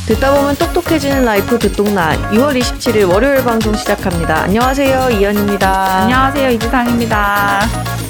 듣다 보면 똑똑해지는 라이프 듣동나 2월 27일 월요일 방송 시작합니다. 안녕하세요. 이현입니다. 안녕하세요. 이지상입니다.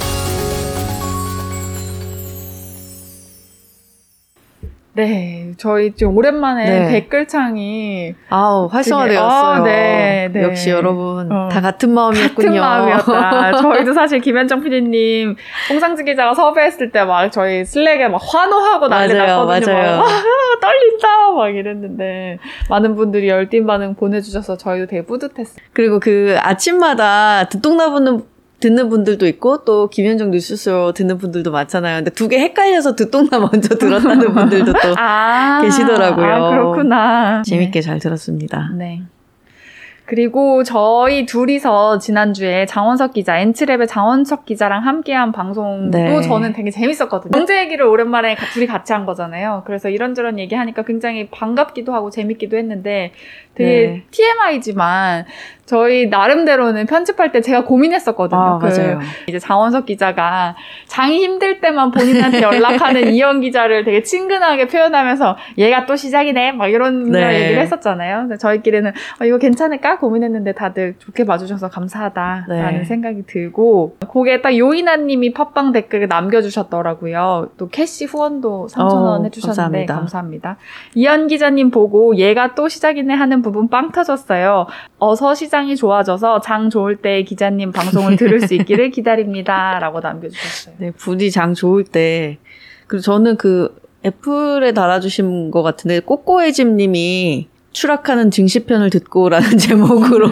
네, 저희 지금 오랜만에 댓글창이 활성화되었어요. 네. 역시 여러분 다 같은 마음이었군요. 같은 마음이었다. 저희도 사실 김현정 PD님, 홍상지 기자가 섭외했을 때 막 저희 슬랙에 막 환호하고 난리 났거든요. 맞아요. 떨린다 막 이랬는데 많은 분들이 열띤 반응 보내주셔서 저희도 되게 뿌듯했어요. 그리고 그 아침마다 듣는 분들도 있고 또 김현정 뉴스쇼 듣는 분들도 많잖아요. 근데 두 개 헷갈려서 듣동나 먼저 들었다는 분들도 또 계시더라고요. 그렇구나. 재밌게 잘 들었습니다. 네. 그리고 저희 둘이서 지난주에 장원석 기자, 엔츠랩의 장원석 기자랑 함께한 방송도 저는 되게 재밌었거든요. 경제 얘기를 오랜만에 둘이 같이 한 거잖아요. 그래서 이런저런 얘기하니까 굉장히 반갑기도 하고 재밌기도 했는데 되게 TMI지만 저희 나름대로는 편집할 때 제가 고민했었거든요. 맞아요. 이제 장원석 기자가 장이 힘들 때만 본인한테 연락하는 이현 기자를 되게 친근하게 표현하면서 얘가 또 시작이네 막 이런 얘기를 했었잖아요. 근데 저희끼리는 이거 괜찮을까 고민했는데 다들 좋게 봐주셔서 감사하다라는 생각이 들고 거기에 딱 요이나님이 팟빵 댓글을 남겨주셨더라고요. 또 캐시 후원도 3,000원 해주셨는데 감사합니다. 이현 기자님 보고 얘가 또 시작이네 하는 부분 빵 터졌어요. 어서 시장이 좋아져서 장 좋을 때 기자님 방송을 들을 수 있기를 기다립니다. 라고 남겨주셨어요. 네, 부디 장 좋을 때. 그리고 저는 애플에 달아주신 것 같은데, 꼬꼬해집 님이 추락하는 증시편을 듣고라는 제목으로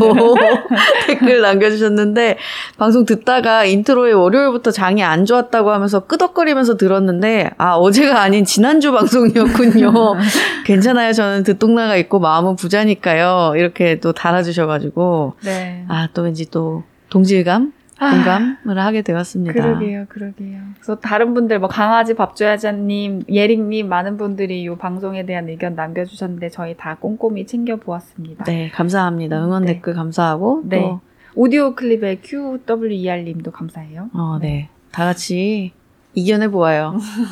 댓글 남겨주셨는데, 방송 듣다가 인트로에 월요일부터 장이 안 좋았다고 하면서 끄덕거리면서 들었는데, 어제가 아닌 지난주 방송이었군요. 괜찮아요. 저는 듣동나가 있고 마음은 부자니까요. 이렇게 또 달아주셔가지고, 또 왠지 또 동질감? 공감을 하게 되었습니다. 그러게요. 그래서 다른 분들, 강아지 밥 줘야자님, 예릭님, 많은 분들이 이 방송에 대한 의견 남겨주셨는데, 저희 다 꼼꼼히 챙겨보았습니다. 네, 감사합니다. 응원 댓글 감사하고, 또. 오디오 클립의 QWER님도 감사해요. 네. 다 같이 이겨내보아요.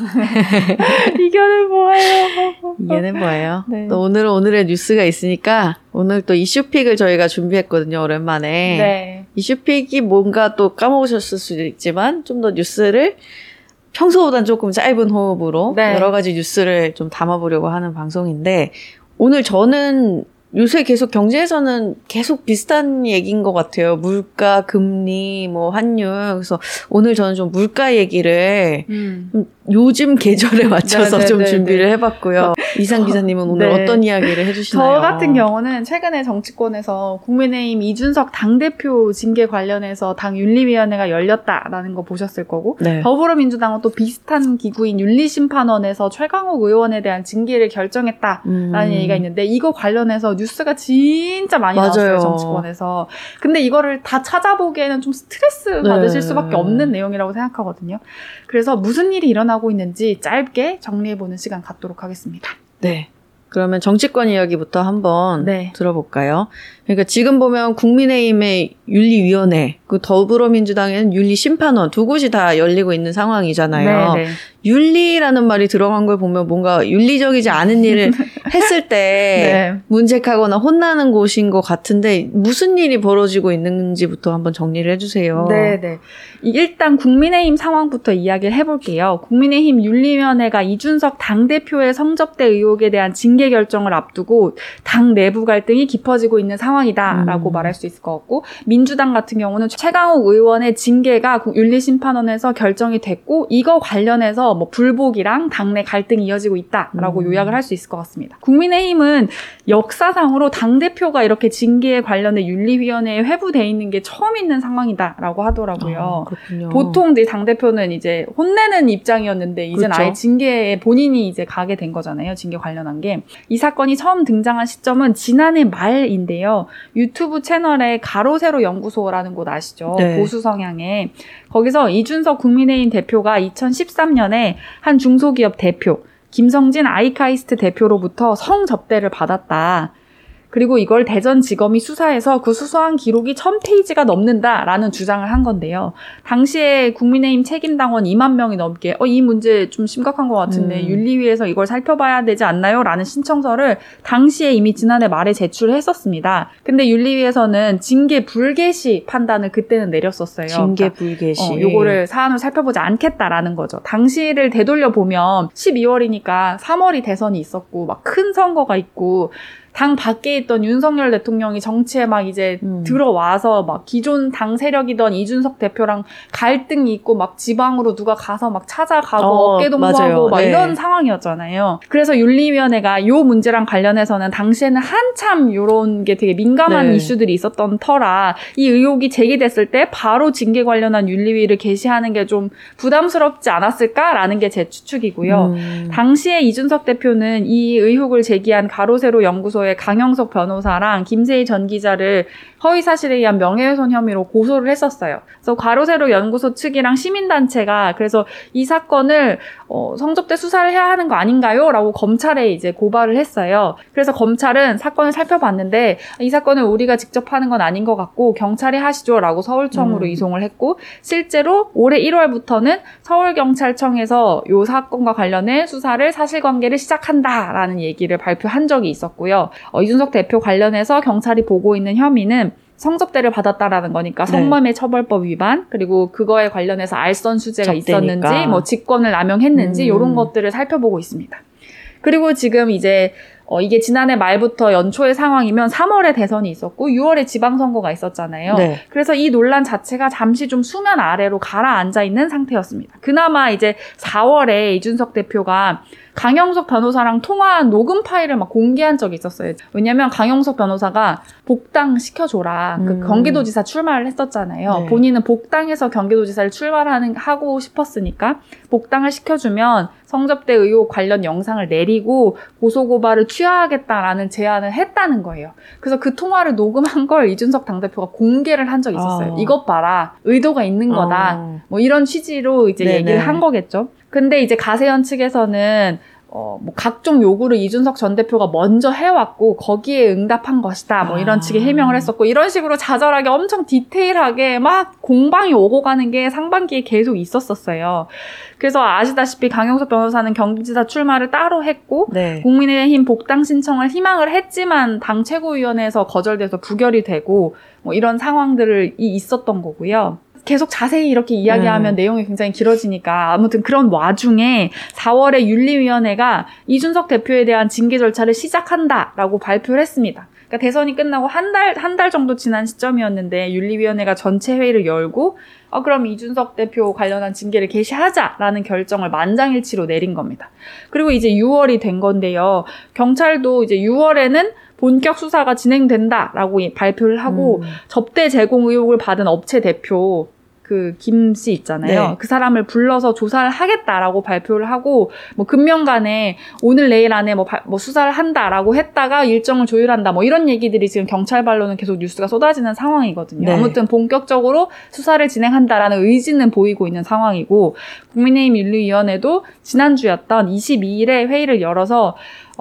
이겨내보아요. 네. 또 오늘의 뉴스가 있으니까, 오늘 또 이슈픽을 저희가 준비했거든요, 오랜만에. 네. 이슈픽이 뭔가 또 까먹으셨을 수도 있지만, 좀 더 뉴스를 평소보단 조금 짧은 호흡으로 여러 가지 뉴스를 좀 담아보려고 하는 방송인데, 오늘 저는 요새 계속 경제에서는 계속 비슷한 얘기인 것 같아요. 물가, 금리, 환율. 그래서 오늘 저는 좀 물가 얘기를 요즘 계절에 맞춰서 좀 준비를 해봤고요. 이상 기자님은 오늘 어떤 이야기를 해주시나요? 저 같은 경우는 최근에 정치권에서 국민의힘 이준석 당대표 징계 관련해서 당 윤리위원회가 열렸다라는 거 보셨을 거고 더불어민주당은 또 비슷한 기구인 윤리심판원에서 최강욱 의원에 대한 징계를 결정했다라는 얘기가 있는데 이거 관련해서 뉴스가 진짜 많이 나왔어요. 정치권에서. 근데 이거를 다 찾아보기에는 좀 스트레스 받으실 수밖에 없는 내용이라고 생각하거든요. 그래서 무슨 일이 일어나고 있는지 짧게 정리해보는 시간 갖도록 하겠습니다. 네. 그러면 정치권 이야기부터 한번 들어볼까요? 그러니까 지금 보면 국민의힘의 윤리위원회, 더불어민주당에는 윤리심판원 두 곳이 다 열리고 있는 상황이잖아요. 윤리라는 말이 들어간 걸 보면 뭔가 윤리적이지 않은 일을 했을 때 문책하거나 혼나는 곳인 것 같은데 무슨 일이 벌어지고 있는지부터 한번 정리를 해주세요. 네. 일단 국민의힘 상황부터 이야기를 해볼게요. 국민의힘 윤리위원회가 이준석 당대표의 성접대 의혹에 대한 징계 결정을 앞두고 당 내부 갈등이 깊어지고 있는 상황이다라고 말할 수 있을 것 같고 민주당 같은 경우는 최강욱 의원의 징계가 윤리심판원에서 결정이 됐고 이거 관련해서 불복이랑 당내 갈등이 이어지고 있다라고 요약을 할 수 있을 것 같습니다. 국민의힘은 역사상으로 당대표가 이렇게 징계에 관련해 윤리위원회에 회부돼 있는 게 처음 있는 상황이다라고 하더라고요. 그렇군요. 보통 이제 당대표는 이제 혼내는 입장이었는데 이제는 아예 징계에 본인이 이제 가게 된 거잖아요. 징계 관련한 게. 이 사건이 처음 등장한 시점은 지난해 말인데요. 유튜브 채널에 가로세로 연구소라는 곳 아시죠? 보수 성향의. 거기서 이준석 국민의힘 대표가 2013년에 한 중소기업 대표 김성진 아이카이스트 대표로부터 성접대를 받았다. 그리고 이걸 대전지검이 수사해서 그 수사한 기록이 1000페이지가 넘는다라는 주장을 한 건데요. 당시에 국민의힘 책임당원 2만 명이 넘게 이 문제 좀 심각한 것 같은데 윤리위에서 이걸 살펴봐야 되지 않나요? 라는 신청서를 당시에 이미 지난해 말에 제출했었습니다. 근데 윤리위에서는 징계 불개시 판단을 그때는 내렸었어요. 징계 불개시. 요거를 사안을 살펴보지 않겠다라는 거죠. 당시를 되돌려보면 12월이니까 3월이 대선이 있었고 막 큰 선거가 있고 당 밖에 있던 윤석열 대통령이 정치에 막 이제 들어와서 막 기존 당 세력이던 이준석 대표랑 갈등이 있고 막 지방으로 누가 가서 막 찾아가고 어깨 동무하고 막 이런 상황이었잖아요. 그래서 윤리위원회가 요 문제랑 관련해서는 당시에는 한참 요런 게 되게 민감한 이슈들이 있었던 터라 이 의혹이 제기됐을 때 바로 징계 관련한 윤리위를 개시하는 게 좀 부담스럽지 않았을까라는 게 제 추측이고요. 당시에 이준석 대표는 이 의혹을 제기한 가로세로 연구소의 강영석 변호사랑 김세희 전 기자를 허위사실에 의한 명예훼손 혐의로 고소를 했었어요. 그래서 가로세로 연구소 측이랑 시민단체가 그래서 이 사건을 성접대 수사를 해야 하는 거 아닌가요? 라고 검찰에 이제 고발을 했어요. 그래서 검찰은 사건을 살펴봤는데 이 사건을 우리가 직접 하는 건 아닌 것 같고 경찰이 하시죠 라고 서울청으로 이송을 했고 실제로 올해 1월부터는 서울경찰청에서 이 사건과 관련해 수사를 사실관계를 시작한다라는 얘기를 발표한 적이 있었고요. 이준석 대표 관련해서 경찰이 보고 있는 혐의는 성접대를 받았다라는 거니까 성범죄 처벌법 위반 그리고 그거에 관련해서 알선 수재가 있었는지 뭐 직권을 남용했는지 이런 것들을 살펴보고 있습니다. 그리고 지금 이제 이게 지난해 말부터 연초의 상황이면 3월에 대선이 있었고 6월에 지방선거가 있었잖아요. 네. 그래서 이 논란 자체가 잠시 좀 수면 아래로 가라앉아 있는 상태였습니다. 그나마 이제 4월에 이준석 대표가 강영석 변호사랑 통화한 녹음 파일을 막 공개한 적이 있었어요. 왜냐면 강영석 변호사가 복당 시켜줘라. 그 경기도지사 출마를 했었잖아요. 네. 본인은 복당해서 경기도지사를 하고 싶었으니까 복당을 시켜주면 성접대 의혹 관련 영상을 내리고 고소고발을 취하하겠다라는 제안을 했다는 거예요. 그래서 그 통화를 녹음한 걸 이준석 당대표가 공개를 한 적이 있었어요. 이것 봐라. 의도가 있는 거다. 뭐 이런 취지로 이제 네네. 얘기를 한 거겠죠. 근데 이제 가세현 측에서는 뭐 각종 요구를 이준석 전 대표가 먼저 해왔고 거기에 응답한 것이다. 뭐 이런 식의 해명을 했었고 이런 식으로 자잘하게 엄청 디테일하게 막 공방이 오고 가는 게 상반기에 계속 있었어요. 그래서 아시다시피 강영석 변호사는 경기지사 출마를 따로 했고 네. 국민의힘 복당 신청을 희망을 했지만 당 최고위원회에서 거절돼서 부결이 되고 뭐 이런 상황들이 있었던 거고요. 계속 자세히 이렇게 이야기하면 내용이 굉장히 길어지니까 아무튼 그런 와중에 4월에 윤리위원회가 이준석 대표에 대한 징계 절차를 시작한다라고 발표를 했습니다. 그러니까 대선이 끝나고 한 달 정도 지난 시점이었는데 윤리위원회가 전체 회의를 열고 그럼 이준석 대표 관련한 징계를 개시하자라는 결정을 만장일치로 내린 겁니다. 그리고 이제 6월이 된 건데요. 경찰도 이제 6월에는 본격 수사가 진행된다라고 발표를 하고 접대 제공 의혹을 받은 업체 대표 그 김 씨 있잖아요. 네. 그 사람을 불러서 조사를 하겠다라고 발표를 하고 뭐 금년간에 오늘 내일 안에 뭐 수사를 한다라고 했다가 일정을 조율한다 뭐 이런 얘기들이 지금 경찰발로는 계속 뉴스가 쏟아지는 상황이거든요. 네. 아무튼 본격적으로 수사를 진행한다라는 의지는 보이고 있는 상황이고 국민의힘 윤리위원회도 지난주였던 22일에 회의를 열어서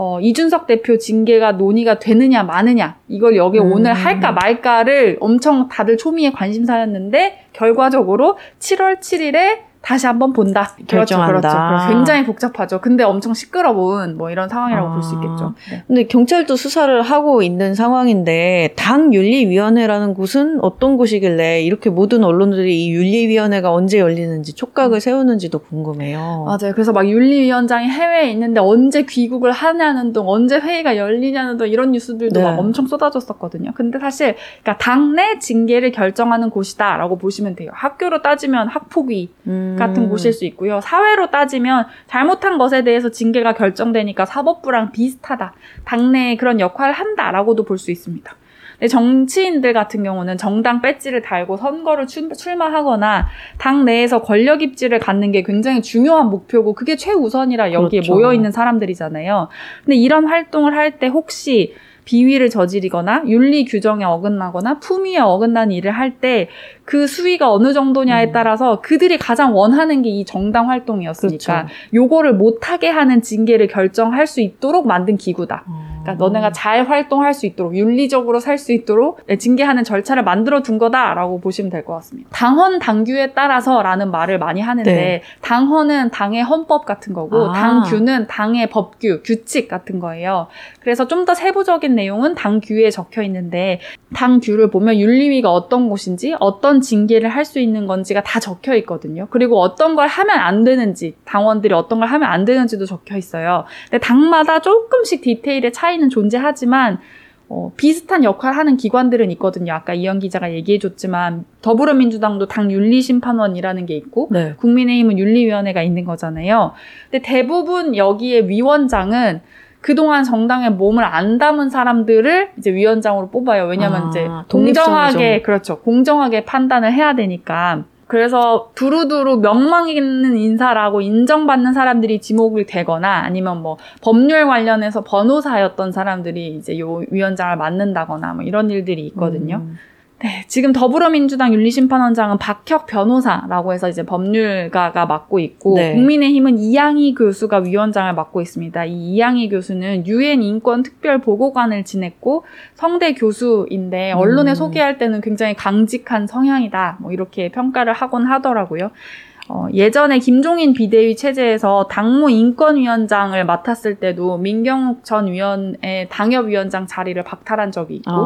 이준석 대표 징계가 논의가 되느냐 마느냐 이걸 여기 오늘 할까 말까를 엄청 다들 초미의 관심사였는데 결과적으로 7월 7일에 다시 한번 본다. 결정한다. 그렇죠. 굉장히 복잡하죠. 근데 엄청 시끄러운 뭐 이런 상황이라고 볼 수 있겠죠. 네. 근데 경찰도 수사를 하고 있는 상황인데 당 윤리위원회라는 곳은 어떤 곳이길래 이렇게 모든 언론들이 이 윤리위원회가 언제 열리는지 촉각을 세우는지도 궁금해요. 맞아요. 그래서 막 윤리위원장이 해외에 있는데 언제 귀국을 하냐는 등 언제 회의가 열리냐는 등 이런 뉴스들도 막 엄청 쏟아졌었거든요. 근데 사실 그러니까 당내 징계를 결정하는 곳이다라고 보시면 돼요. 학교로 따지면 학폭위 같은 곳일 수 있고요. 사회로 따지면 잘못한 것에 대해서 징계가 결정되니까 사법부랑 비슷하다. 당내에 그런 역할을 한다라고도 볼 수 있습니다. 근데 정치인들 같은 경우는 정당 배지를 달고 선거를 출마하거나 당 내에서 권력 입지를 갖는 게 굉장히 중요한 목표고 그게 최우선이라 여기에 그렇죠. 모여있는 사람들이잖아요. 근데 이런 활동을 할 때 혹시 비위를 저지르거나 윤리 규정에 어긋나거나 품위에 어긋난 일을 할 때 그 수위가 어느 정도냐에 따라서 그들이 가장 원하는 게 이 정당 활동이었으니까 그렇죠. 요거를 못하게 하는 징계를 결정할 수 있도록 만든 기구다. 그러니까 너네가 잘 활동할 수 있도록 윤리적으로 살 수 있도록 징계하는 절차를 만들어 둔 거다라고 보시면 될 것 같습니다. 당헌 당규에 따라서라는 말을 많이 하는데 네. 당헌은 당의 헌법 같은 거고 당규는 당의 법규, 규칙 같은 거예요. 그래서 좀 더 세부적인 내용은 당규에 적혀 있는데 당규를 보면 윤리위가 어떤 곳인지 어떤 징계를 할 수 있는 건지가 다 적혀 있거든요. 그리고 어떤 걸 하면 안 되는지 당원들이 어떤 걸 하면 안 되는지도 적혀 있어요. 근데 당마다 조금씩 디테일의 차이는 존재하지만 비슷한 역할을 하는 기관들은 있거든요. 아까 이현 기자가 얘기해줬지만 더불어민주당도 당윤리심판원이라는 게 있고 네. 국민의힘은 윤리위원회가 있는 거잖아요. 근데 대부분 여기에 위원장은 그동안 정당에 몸을 안 담은 사람들을 이제 위원장으로 뽑아요. 왜냐면 이제 공정하게, 그렇죠. 공정하게 판단을 해야 되니까. 그래서 두루두루 명망 있는 인사라고 인정받는 사람들이 지목이 되거나 아니면 뭐 법률 관련해서 변호사였던 사람들이 이제 요 위원장을 맡는다거나 뭐 이런 일들이 있거든요. 네, 지금 더불어민주당 윤리심판원장은 박혁 변호사라고 해서 이제 법률가가 맡고 있고 네. 국민의힘은 이양희 교수가 위원장을 맡고 있습니다. 이 이양희 교수는 유엔 인권 특별 보고관을 지냈고 성대 교수인데 언론에 소개할 때는 굉장히 강직한 성향이다. 뭐 이렇게 평가를 하곤 하더라고요. 예전에 김종인 비대위 체제에서 당무 인권위원장을 맡았을 때도 민경욱 전 위원의 당협위원장 자리를 박탈한 적이 있고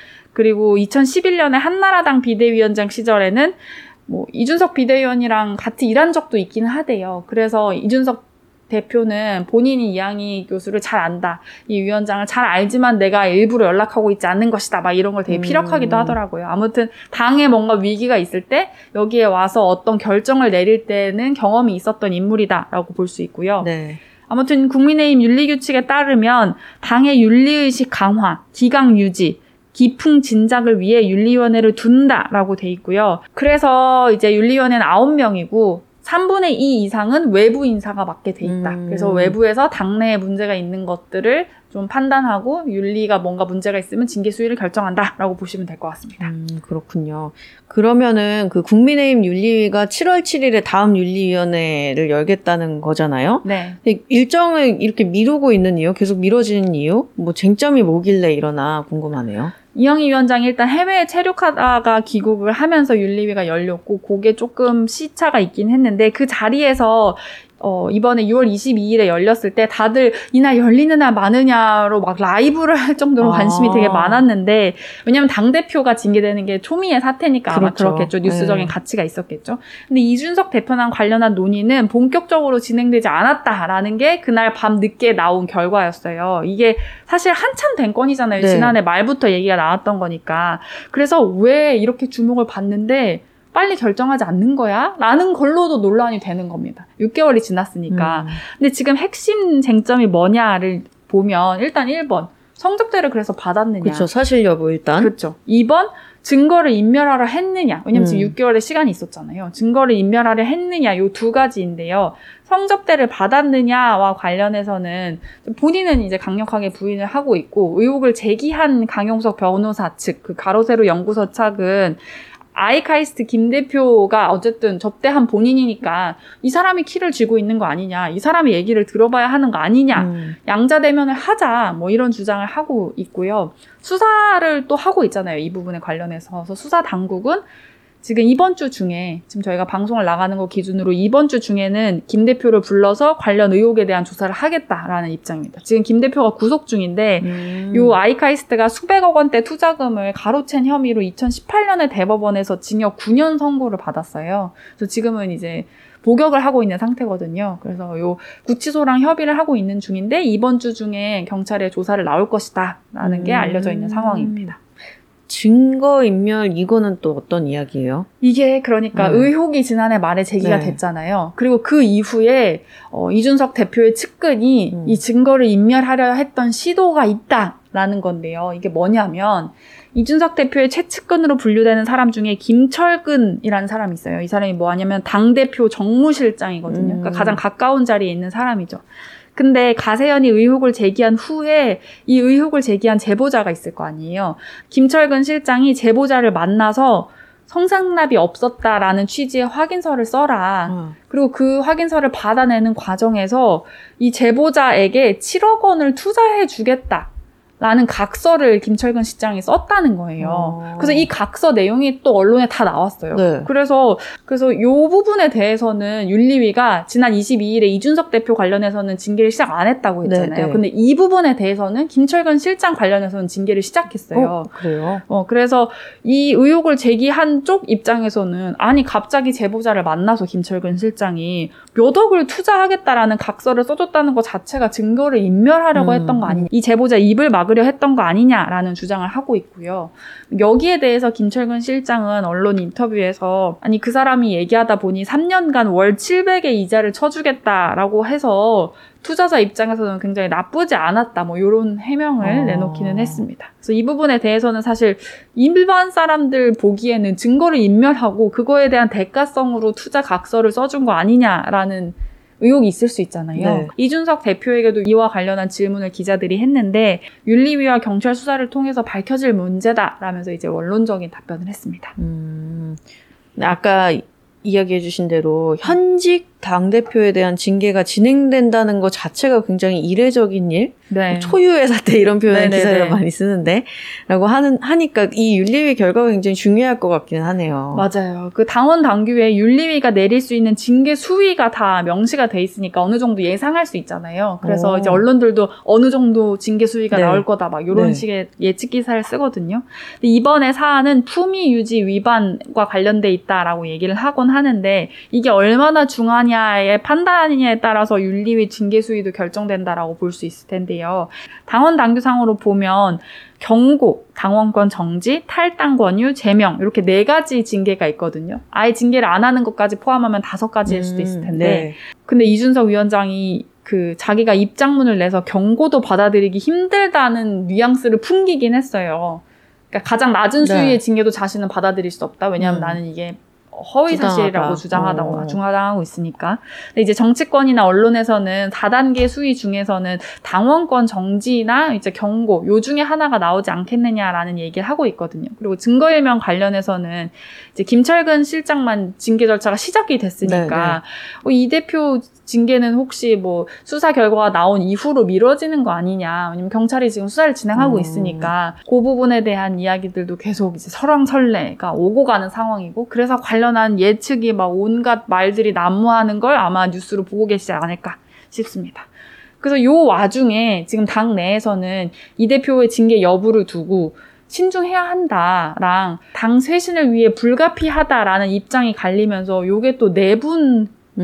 그리고 2011년에 한나라당 비대위원장 시절에는 뭐 이준석 비대위원이랑 같이 일한 적도 있기는 하대요. 그래서 이준석 대표는 본인이 이양희 교수를 잘 안다. 이 위원장을 잘 알지만 내가 일부러 연락하고 있지 않는 것이다. 막 이런 걸 되게 피력하기도 하더라고요. 아무튼 당에 뭔가 위기가 있을 때 여기에 와서 어떤 결정을 내릴 때는 경험이 있었던 인물이다라고 볼 수 있고요. 네. 아무튼 국민의힘 윤리규칙에 따르면 당의 윤리의식 강화, 기강 유지, 기풍 진작을 위해 윤리위원회를 둔다라고 돼 있고요. 그래서 이제 윤리위원회는 9명이고 3분의 2 이상은 외부 인사가 맡게 돼 있다. 그래서 외부에서 당내에 문제가 있는 것들을 좀 판단하고 윤리가 뭔가 문제가 있으면 징계 수위를 결정한다라고 보시면 될 것 같습니다. 그렇군요. 그러면은 그 국민의힘 윤리위가 7월 7일에 다음 윤리위원회를 열겠다는 거잖아요. 네. 일정을 이렇게 미루고 있는 이유, 계속 미뤄지는 이유, 뭐 쟁점이 뭐길래 일어나 궁금하네요. 이영희 위원장이 일단 해외에 체류하다가 귀국을 하면서 윤리위가 열렸고 그게 조금 시차가 있긴 했는데 그 자리에서 이번에 6월 22일에 열렸을 때 다들 이날 열리는 날 많으냐로 막 라이브를 할 정도로 관심이 되게 많았는데 왜냐면 당대표가 징계되는 게 초미의 사태니까 아마 그렇죠. 그렇겠죠. 뉴스적인 가치가 있었겠죠. 근데 이준석 대표랑 관련한 논의는 본격적으로 진행되지 않았다라는 게 그날 밤 늦게 나온 결과였어요. 이게 사실 한참 된 건이잖아요. 네. 지난해 말부터 얘기가 나왔던 거니까. 그래서 왜 이렇게 주목을 받는데 빨리 결정하지 않는 거야? 라는 걸로도 논란이 되는 겁니다. 6개월이 지났으니까. 근데 지금 핵심 쟁점이 뭐냐를 보면 일단 1번. 성접대를 그래서 받았느냐. 그렇죠. 사실 여부 일단. 그렇죠. 2번. 증거를 인멸하려 했느냐. 왜냐면 지금 6개월의 시간이 있었잖아요. 증거를 인멸하려 했느냐. 요 두 가지인데요. 성접대를 받았느냐와 관련해서는 본인은 이제 강력하게 부인을 하고 있고 의혹을 제기한 강용석 변호사 측, 그 가로세로 연구소 측은 아이카이스트 김 대표가 어쨌든 접대한 본인이니까 이 사람이 키를 쥐고 있는 거 아니냐, 이 사람의 얘기를 들어봐야 하는 거 아니냐, 양자대면을 하자, 뭐 이런 주장을 하고 있고요. 수사를 또 하고 있잖아요, 이 부분에 관련해서. 그래서 수사 당국은 지금 이번 주 중에, 지금 저희가 방송을 나가는 거 기준으로 이번 주 중에는 김 대표를 불러서 관련 의혹에 대한 조사를 하겠다라는 입장입니다. 지금 김 대표가 구속 중인데 요 아이카이스트가 수백억 원대 투자금을 가로챈 혐의로 2018년에 대법원에서 징역 9년 선고를 받았어요. 그래서 지금은 이제 복역을 하고 있는 상태거든요. 그래서 요 구치소랑 협의를 하고 있는 중인데 이번 주 중에 경찰에 조사를 나올 것이다라는 게 알려져 있는 상황입니다. 증거인멸 이거는 또 어떤 이야기예요? 이게 그러니까 의혹이 지난해 말에 제기가 됐잖아요. 그리고 그 이후에 이준석 대표의 측근이 이 증거를 인멸하려 했던 시도가 있다라는 건데요. 이게 뭐냐면 이준석 대표의 최측근으로 분류되는 사람 중에 김철근이라는 사람이 있어요. 이 사람이 뭐하냐면 당대표 정무실장이거든요. 그러니까 가장 가까운 자리에 있는 사람이죠. 근데 가세연이 의혹을 제기한 후에 이 의혹을 제기한 제보자가 있을 거 아니에요. 김철근 실장이 제보자를 만나서 성상납이 없었다라는 취지의 확인서를 써라. 그리고 그 확인서를 받아내는 과정에서 이 제보자에게 7억 원을 투자해 주겠다 라는 각서를 김철근 실장이 썼다는 거예요. 그래서 이 각서 내용이 또 언론에 다 나왔어요. 네. 그래서 이 부분에 대해서는 윤리위가 지난 22일에 이준석 대표 관련해서는 징계를 시작 안 했다고 했잖아요. 네, 네. 근데 이 부분에 대해서는 김철근 실장 관련해서는 징계를 시작했어요. 그래요? 그래서 이 의혹을 제기한 쪽 입장에서는 아니 갑자기 제보자를 만나서 김철근 실장이 몇 억을 투자하겠다라는 각서를 써줬다는 것 자체가 증거를 인멸하려고 했던 거 아니냐. 이 제보자 입을 막으려 했던 거 아니냐라는 주장을 하고 있고요. 여기에 대해서 김철근 실장은 언론 인터뷰에서 아니 그 사람이 얘기하다 보니 3년간 월 700의 이자를 쳐주겠다라고 해서 투자자 입장에서는 굉장히 나쁘지 않았다. 뭐 이런 해명을 내놓기는 했습니다. 그래서 이 부분에 대해서는 사실 일반 사람들 보기에는 증거를 인멸하고 그거에 대한 대가성으로 투자 각서를 써준 거 아니냐라는 의혹이 있을 수 있잖아요. 네. 이준석 대표에게도 이와 관련한 질문을 기자들이 했는데 윤리위와 경찰 수사를 통해서 밝혀질 문제다라면서 이제 원론적인 답변을 했습니다. 아까 이야기해 주신 대로 현직 당대표에 대한 징계가 진행된다는 것 자체가 굉장히 이례적인 일? 네. 뭐 초유의 사태 이런 표현 기사를 네네네. 많이 쓰는데 라고 하니까 이 윤리위 결과가 굉장히 중요할 것 같기는 하네요. 맞아요. 그 당원 당규에 윤리위가 내릴 수 있는 징계 수위가 다 명시가 돼 있으니까 어느 정도 예상할 수 있잖아요. 그래서 이제 언론들도 어느 정도 징계 수위가 네. 나올 거다 막 이런 네. 식의 예측 기사를 쓰거든요. 근데 이번에 사안은 품위 유지 위반과 관련돼 있다라고 얘기를 하곤 하는데 이게 얼마나 중하냐의 판단이냐에 따라서 윤리위 징계 수위도 결정된다라고 볼 수 있을 텐데요. 당원 당규상으로 보면 경고, 당원권 정지, 탈당 권유, 제명 이렇게 4가지 징계가 있거든요. 아예 징계를 안 하는 것까지 포함하면 5가지일 수도 있을 텐데 네. 근데 이준석 위원장이 자기가 입장문을 내서 경고도 받아들이기 힘들다는 뉘앙스를 풍기긴 했어요. 그러니까 가장 낮은 수위의 징계도 자신은 받아들일 수 없다. 왜냐하면 나는 이게 허위 사실이라고 주장하고 있으니까. 근데 이제 정치권이나 언론에서는 4단계 수위 중에서는 당원권 정지나 이제 경고 요 중에 하나가 나오지 않겠느냐라는 얘기를 하고 있거든요. 그리고 증거일명 관련해서는 이제 김철근 실장만 징계 절차가 시작이 됐으니까 이 대표 징계는 혹시 뭐 수사 결과가 나온 이후로 미뤄지는 거 아니냐. 왜냐면 경찰이 지금 수사를 진행하고 있으니까 그 부분에 대한 이야기들도 계속 이제 설왕설래가 오고 가는 상황이고 그래서 관련한 예측이 막 온갖 말들이 난무하는 걸 아마 뉴스로 보고 계시지 않을까 싶습니다. 그래서 요 와중에 지금 당 내에서는 이 대표의 징계 여부를 두고 신중해야 한다랑 당 쇄신을 위해 불가피하다라는 입장이 갈리면서 요게 또 내분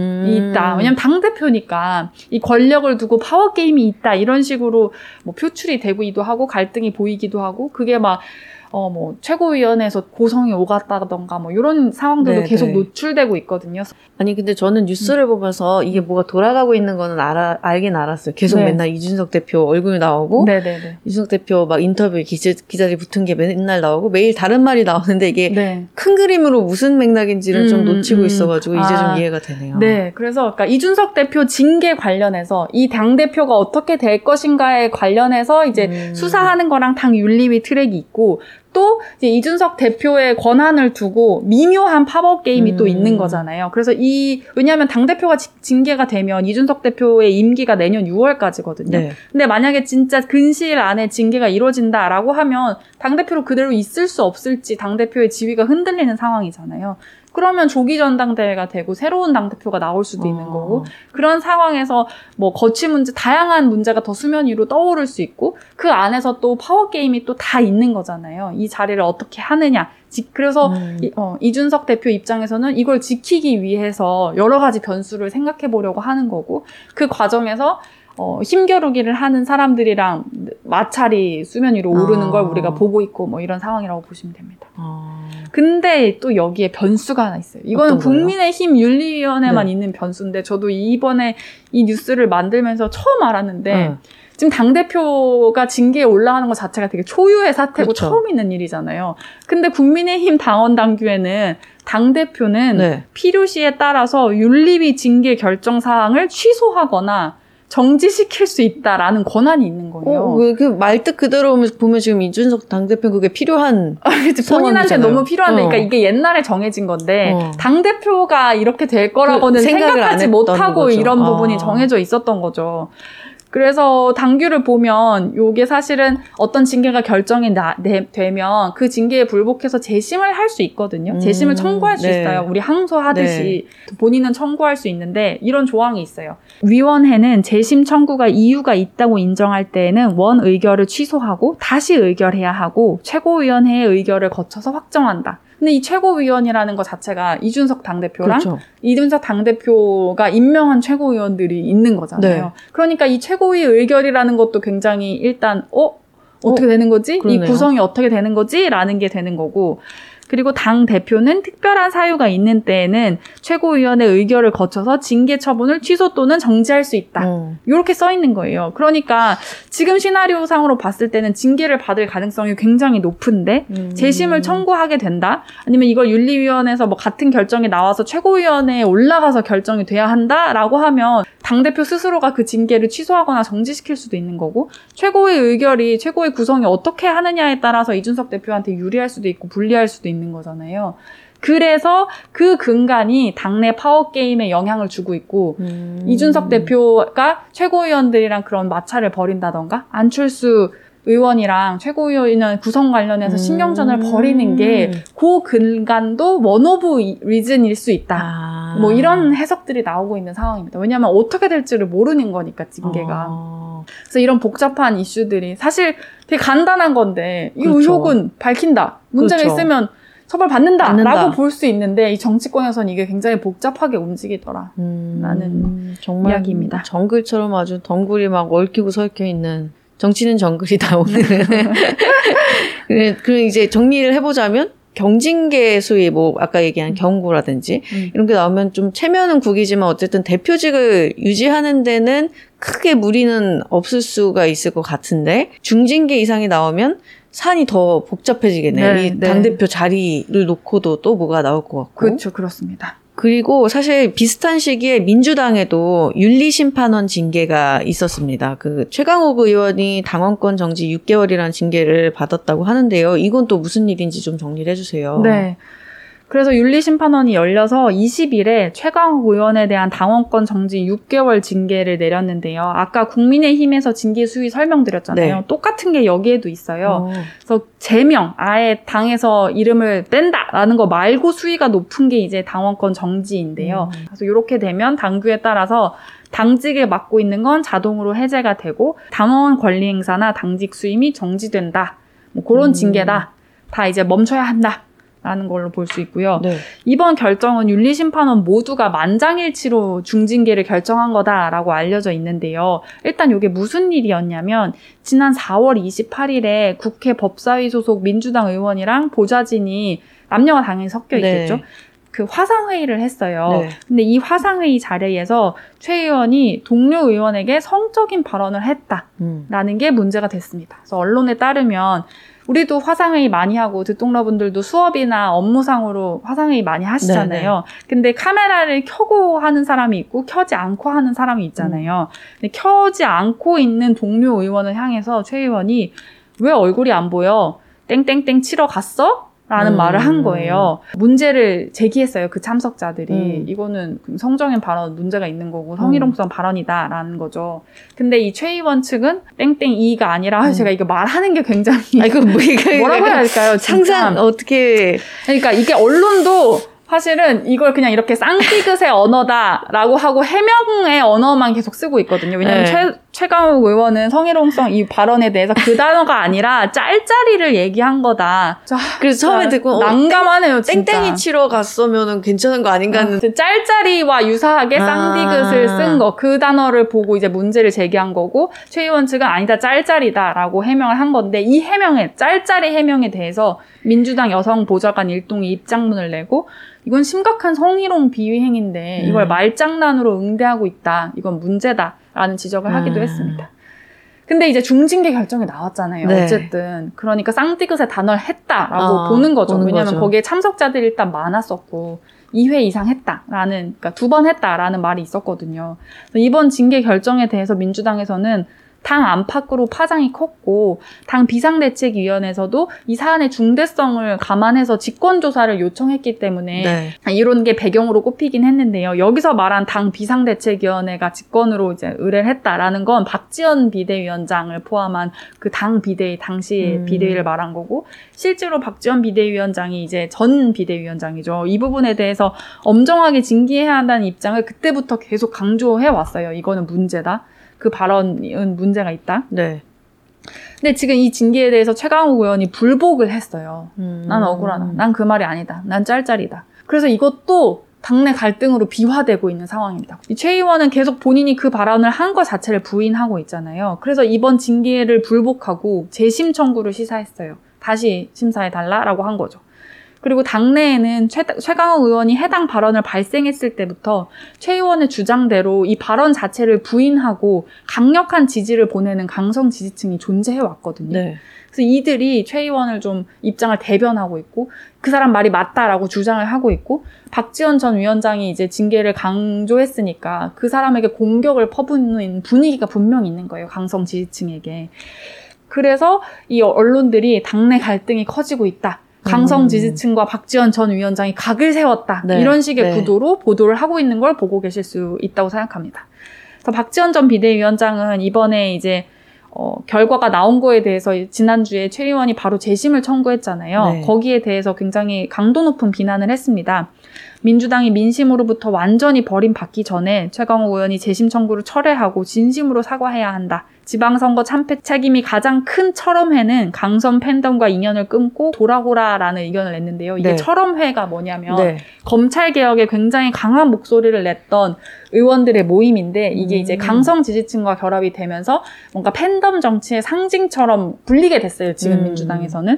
있다. 왜냐면 당대표니까 이 권력을 두고 파워게임이 있다. 이런 식으로 뭐 표출이 되기도 하고 갈등이 보이기도 하고 그게 막 뭐 최고위원회에서 고성이 오갔다던가 뭐 이런 상황들도 계속 노출되고 있거든요. 아니 근데 저는 뉴스를 보면서 이게 뭐가 돌아가고 있는 거는 알긴 알았어요. 계속 맨날 이준석 대표 얼굴 나오고 이준석 대표 막 인터뷰 기자들이 붙은 게 맨날 나오고 매일 다른 말이 나오는데 이게 큰 그림으로 무슨 맥락인지를 좀 놓치고 있어가지고 이제 좀 이해가 되네요. 네, 그래서 그러니까 이준석 대표 징계 관련해서 이 당대표가 어떻게 될 것인가에 관련해서 이제 수사하는 거랑 당 윤리위 트랙이 있고 또 이제 이준석 대표의 권한을 두고 미묘한 팝업 게임이 또 있는 거잖아요. 그래서 왜냐하면 당대표가 징계가 되면 이준석 대표의 임기가 내년 6월까지거든요. 근데 만약에 진짜 근시일 안에 징계가 이루어진다라고 하면 당대표로 그대로 있을 수 없을지 당대표의 지위가 흔들리는 상황이잖아요. 그러면 조기 전당대회가 되고 새로운 당대표가 나올 수도 있는 거고 그런 상황에서 뭐 거취 문제 다양한 문제가 더 수면 위로 떠오를 수 있고 그 안에서 또 파워게임이 또 다 있는 거잖아요. 이 자리를 어떻게 하느냐. 그래서 이준석 대표 입장에서는 이걸 지키기 위해서 여러 가지 변수를 생각해 보려고 하는 거고 그 과정에서 힘겨루기를 하는 사람들이랑 마찰이 수면 위로 오르는 걸 우리가 보고 있고 뭐 이런 상황이라고 보시면 됩니다. 근데 또 여기에 변수가 하나 있어요. 이거는 국민의힘 윤리위원회만 있는 변수인데 저도 이번에 이 뉴스를 만들면서 처음 알았는데 지금 당대표가 징계에 올라가는 것 자체가 되게 초유의 사태고 처음 있는 일이잖아요. 근데 국민의힘 당원 당규에는 당대표는 필요시에 따라서 윤리위 징계 결정 사항을 취소하거나 정지시킬 수 있다라는 권한이 있는 거예요. 왜 그 말뜻 그대로 보면 지금 이준석 당대표 그게 필요한 본인한테 너무 필요한데 그러니까 이게 옛날에 정해진 건데 당대표가 이렇게 될 거라고는 생각하지 못하고 거죠. 이런 부분이 정해져 있었던 거죠. 그래서 당규를 보면 요게 사실은 어떤 징계가 결정이 되면 그 징계에 불복해서 재심을 할 수 있거든요. 재심을 청구할 수 있어요. 우리 항소하듯이 본인은 청구할 수 있는데 이런 조항이 있어요. 위원회는 재심 청구가 이유가 있다고 인정할 때에는 원 의결을 취소하고 다시 의결해야 하고 최고위원회의 의결을 거쳐서 확정한다. 근데 이 최고위원이라는 것 자체가 이준석 당대표랑 그렇죠. 이준석 당대표가 임명한 최고위원들이 있는 거잖아요. 네. 그러니까 이 최고위 의결이라는 것도 굉장히 일단 어떻게 되는 거지? 그러네요. 이 구성이 어떻게 되는 거지? 라는 게 되는 거고 그리고 당 대표는 특별한 사유가 있는 때에는 최고위원회 의결을 거쳐서 징계 처분을 취소 또는 정지할 수 있다. 이렇게 써 있는 거예요. 그러니까 지금 시나리오상으로 봤을 때는 징계를 받을 가능성이 굉장히 높은데 재심을 청구하게 된다. 아니면 이걸 윤리위원회에서 뭐 같은 결정이 나와서 최고위원회에 올라가서 결정이 돼야 한다라고 하면 당대표 스스로가 그 징계를 취소하거나 정지시킬 수도 있는 거고 최고의 의결이 최고의 구성이 어떻게 하느냐에 따라서 이준석 대표한테 유리할 수도 있고 불리할 수도 있는 거잖아요. 그래서 그 근간이 당내 파워게임에 영향을 주고 있고 이준석 대표가 최고위원들이랑 그런 마찰을 벌인다던가 안철수 의원이랑 최고위원 구성 관련해서 신경전을 벌이는 게 그 근간도 one of reason일 수 있다. 뭐 이런 해석들이 나오고 있는 상황입니다. 왜냐하면 어떻게 될지를 모르는 거니까 징계가. 그래서 이런 복잡한 이슈들이 사실 되게 간단한 건데 이 그렇죠. 의혹은 밝힌다. 문제가 그렇죠. 있으면 처벌받는다라고 볼 수 있는데 이 정치권에서는 이게 굉장히 복잡하게 움직이더라. 라는 정말 이야기입니다. 정글처럼 아주 덩굴이 막 얽히고 설켜 있는 정치는 정글이다 오늘. 그럼 이제 정리를 해보자면 경징계 소위 뭐 아까 얘기한 경고라든지 이런 게 나오면 좀 체면은 구기지만 어쨌든 대표직을 유지하는 데는 크게 무리는 없을 수가 있을 것 같은데 중징계 이상이 나오면 산이 더 복잡해지겠네요. 네, 이 당대표 자리를 놓고도 또 뭐가 나올 것 같고. 그렇죠. 그렇습니다. 그리고 사실 비슷한 시기에 민주당에도 윤리심판원 징계가 있었습니다. 그 최강욱 의원이 당원권 정지 6개월이라는 징계를 받았다고 하는데요. 이건 또 무슨 일인지 좀 정리를 해주세요. 네. 그래서 윤리심판원이 열려서 20일에 최강욱 의원에 대한 당원권 정지 6개월 징계를 내렸는데요. 아까 국민의힘에서 징계 수위 설명드렸잖아요. 네. 똑같은 게 여기에도 있어요. 그래서 제명, 아예 당에서 이름을 뺀다라는 거 말고 수위가 높은 게 이제 당원권 정지인데요. 그래서 이렇게 되면 당규에 따라서 당직을 맡고 있는 건 자동으로 해제가 되고 당원 권리 행사나 당직 수임이 정지된다. 뭐 그런 징계다. 다 이제 멈춰야 한다. 라는 걸로 볼 수 있고요. 네. 이번 결정은 윤리심판원 모두가 만장일치로 중징계를 결정한 거다라고 알려져 있는데요. 일단 이게 무슨 일이었냐면 지난 4월 28일에 국회 법사위 소속 민주당 의원이랑 보좌진이 남녀가 당연히 섞여 있겠죠. 네. 그 화상회의를 했어요. 네. 근데 이 화상회의 자리에서 최 의원이 동료 의원에게 성적인 발언을 했다라는 게 문제가 됐습니다. 그래서 언론에 따르면 우리도 화상회의 많이 하고 듣동러분들도 수업이나 업무상으로 화상회의 많이 하시잖아요. 네네. 근데 카메라를 켜고 하는 사람이 있고 켜지 않고 하는 사람이 있잖아요. 근데 켜지 않고 있는 동료 의원을 향해서 최 의원이 왜 얼굴이 안 보여? 땡땡땡 치러 갔어? 라는 말을 한 거예요. 문제를 제기했어요. 그 참석자들이. 이거는 성적인 발언 문제가 있는 거고 성희롱성 발언이다라는 거죠. 근데 이 최 의원 측은 땡땡이가 아니라 제가 이거 말하는 게 굉장히 뭐라고 해야 할까요? 상상 어떻게 그러니까 이게 언론도 사실은 이걸 그냥 이렇게 쌍디귿의 언어다라고 하고 해명의 언어만 계속 쓰고 있거든요. 왜냐하면 네. 최강욱 의원은 성희롱성 이 발언에 대해서 그 단어가 아니라 짤짤이를 얘기한 거다. 그래서 처음에 듣고 난감하네요. 진짜. 땡땡이 치러 갔으면은 괜찮은 거 아닌가 하는. 짤짤이와 유사하게 쌍디귿을 쓴 거. 그 단어를 보고 이제 문제를 제기한 거고 최 의원 측은 아니다 짤짤이다라고 해명을 한 건데 이 해명에 짤짤이 해명에 대해서 민주당 여성 보좌관 일동이 입장문을 내고 이건 심각한 성희롱 비위 행위인데 이걸 말장난으로 응대하고 있다. 이건 문제다라는 지적을 하기도 했습니다. 근데 이제 중징계 결정이 나왔잖아요. 네. 어쨌든. 그러니까 쌍디귿의 단어를 했다라고 보는 거죠. 왜냐하면 거기에 참석자들이 일단 많았었고 2회 이상 했다라는 그러니까 2번 했다라는 말이 있었거든요. 이번 징계 결정에 대해서 민주당에서는 당 안팎으로 파장이 컸고 당 비상대책위원회에서도 이 사안의 중대성을 감안해서 직권조사를 요청했기 때문에 네. 이런 게 배경으로 꼽히긴 했는데요. 여기서 말한 당 비상대책위원회가 직권으로 이제 의뢰를 했다라는 건 박지원 비대위원장을 포함한 그 당 비대위 당시 비대위를 말한 거고 실제로 박지원 비대위원장이 이제 전 비대위원장이죠. 이 부분에 대해서 엄정하게 징계해야 한다는 입장을 그때부터 계속 강조해 왔어요. 이거는 문제다. 그 발언은 문제가 있다. 네. 근데 지금 이 징계에 대해서 최강욱 의원이 불복을 했어요. 난 억울하다. 난 그 말이 아니다. 난 짤짤이다. 그래서 이것도 당내 갈등으로 비화되고 있는 상황입니다. 이 최 의원은 계속 본인이 그 발언을 한 것 자체를 부인하고 있잖아요. 그래서 이번 징계를 불복하고 재심 청구를 시사했어요. 다시 심사해달라라고 한 거죠. 그리고 당내에는 최강욱 의원이 해당 발언을 발생했을 때부터 최 의원의 주장대로 이 발언 자체를 부인하고 강력한 지지를 보내는 강성 지지층이 존재해 왔거든요. 네. 그래서 이들이 최 의원을 좀 입장을 대변하고 있고 그 사람 말이 맞다라고 주장을 하고 있고 박지원 전 위원장이 이제 징계를 강조했으니까 그 사람에게 공격을 퍼붓는 분위기가 분명히 있는 거예요. 강성 지지층에게. 그래서 이 언론들이 당내 갈등이 커지고 있다. 강성 지지층과 박지원 전 위원장이 각을 세웠다. 네. 이런 식의 네. 구도로 보도를 하고 있는 걸 보고 계실 수 있다고 생각합니다. 그래서 박지원 전 비대위원장은 이번에 이제 결과가 나온 거에 대해서 지난주에 최 의원이 바로 재심을 청구했잖아요. 네. 거기에 대해서 굉장히 강도 높은 비난을 했습니다. 민주당이 민심으로부터 완전히 버림받기 전에 최강욱 의원이 재심 청구를 철회하고 진심으로 사과해야 한다. 지방선거 참패 책임이 가장 큰 철험회는 강성 팬덤과 인연을 끊고 돌아오라라는 의견을 냈는데요. 이게 네. 철험회가 뭐냐면 네. 검찰개혁에 굉장히 강한 목소리를 냈던 의원들의 모임인데 이게 이제 강성 지지층과 결합이 되면서 뭔가 팬덤 정치의 상징처럼 불리게 됐어요. 지금 민주당에서는.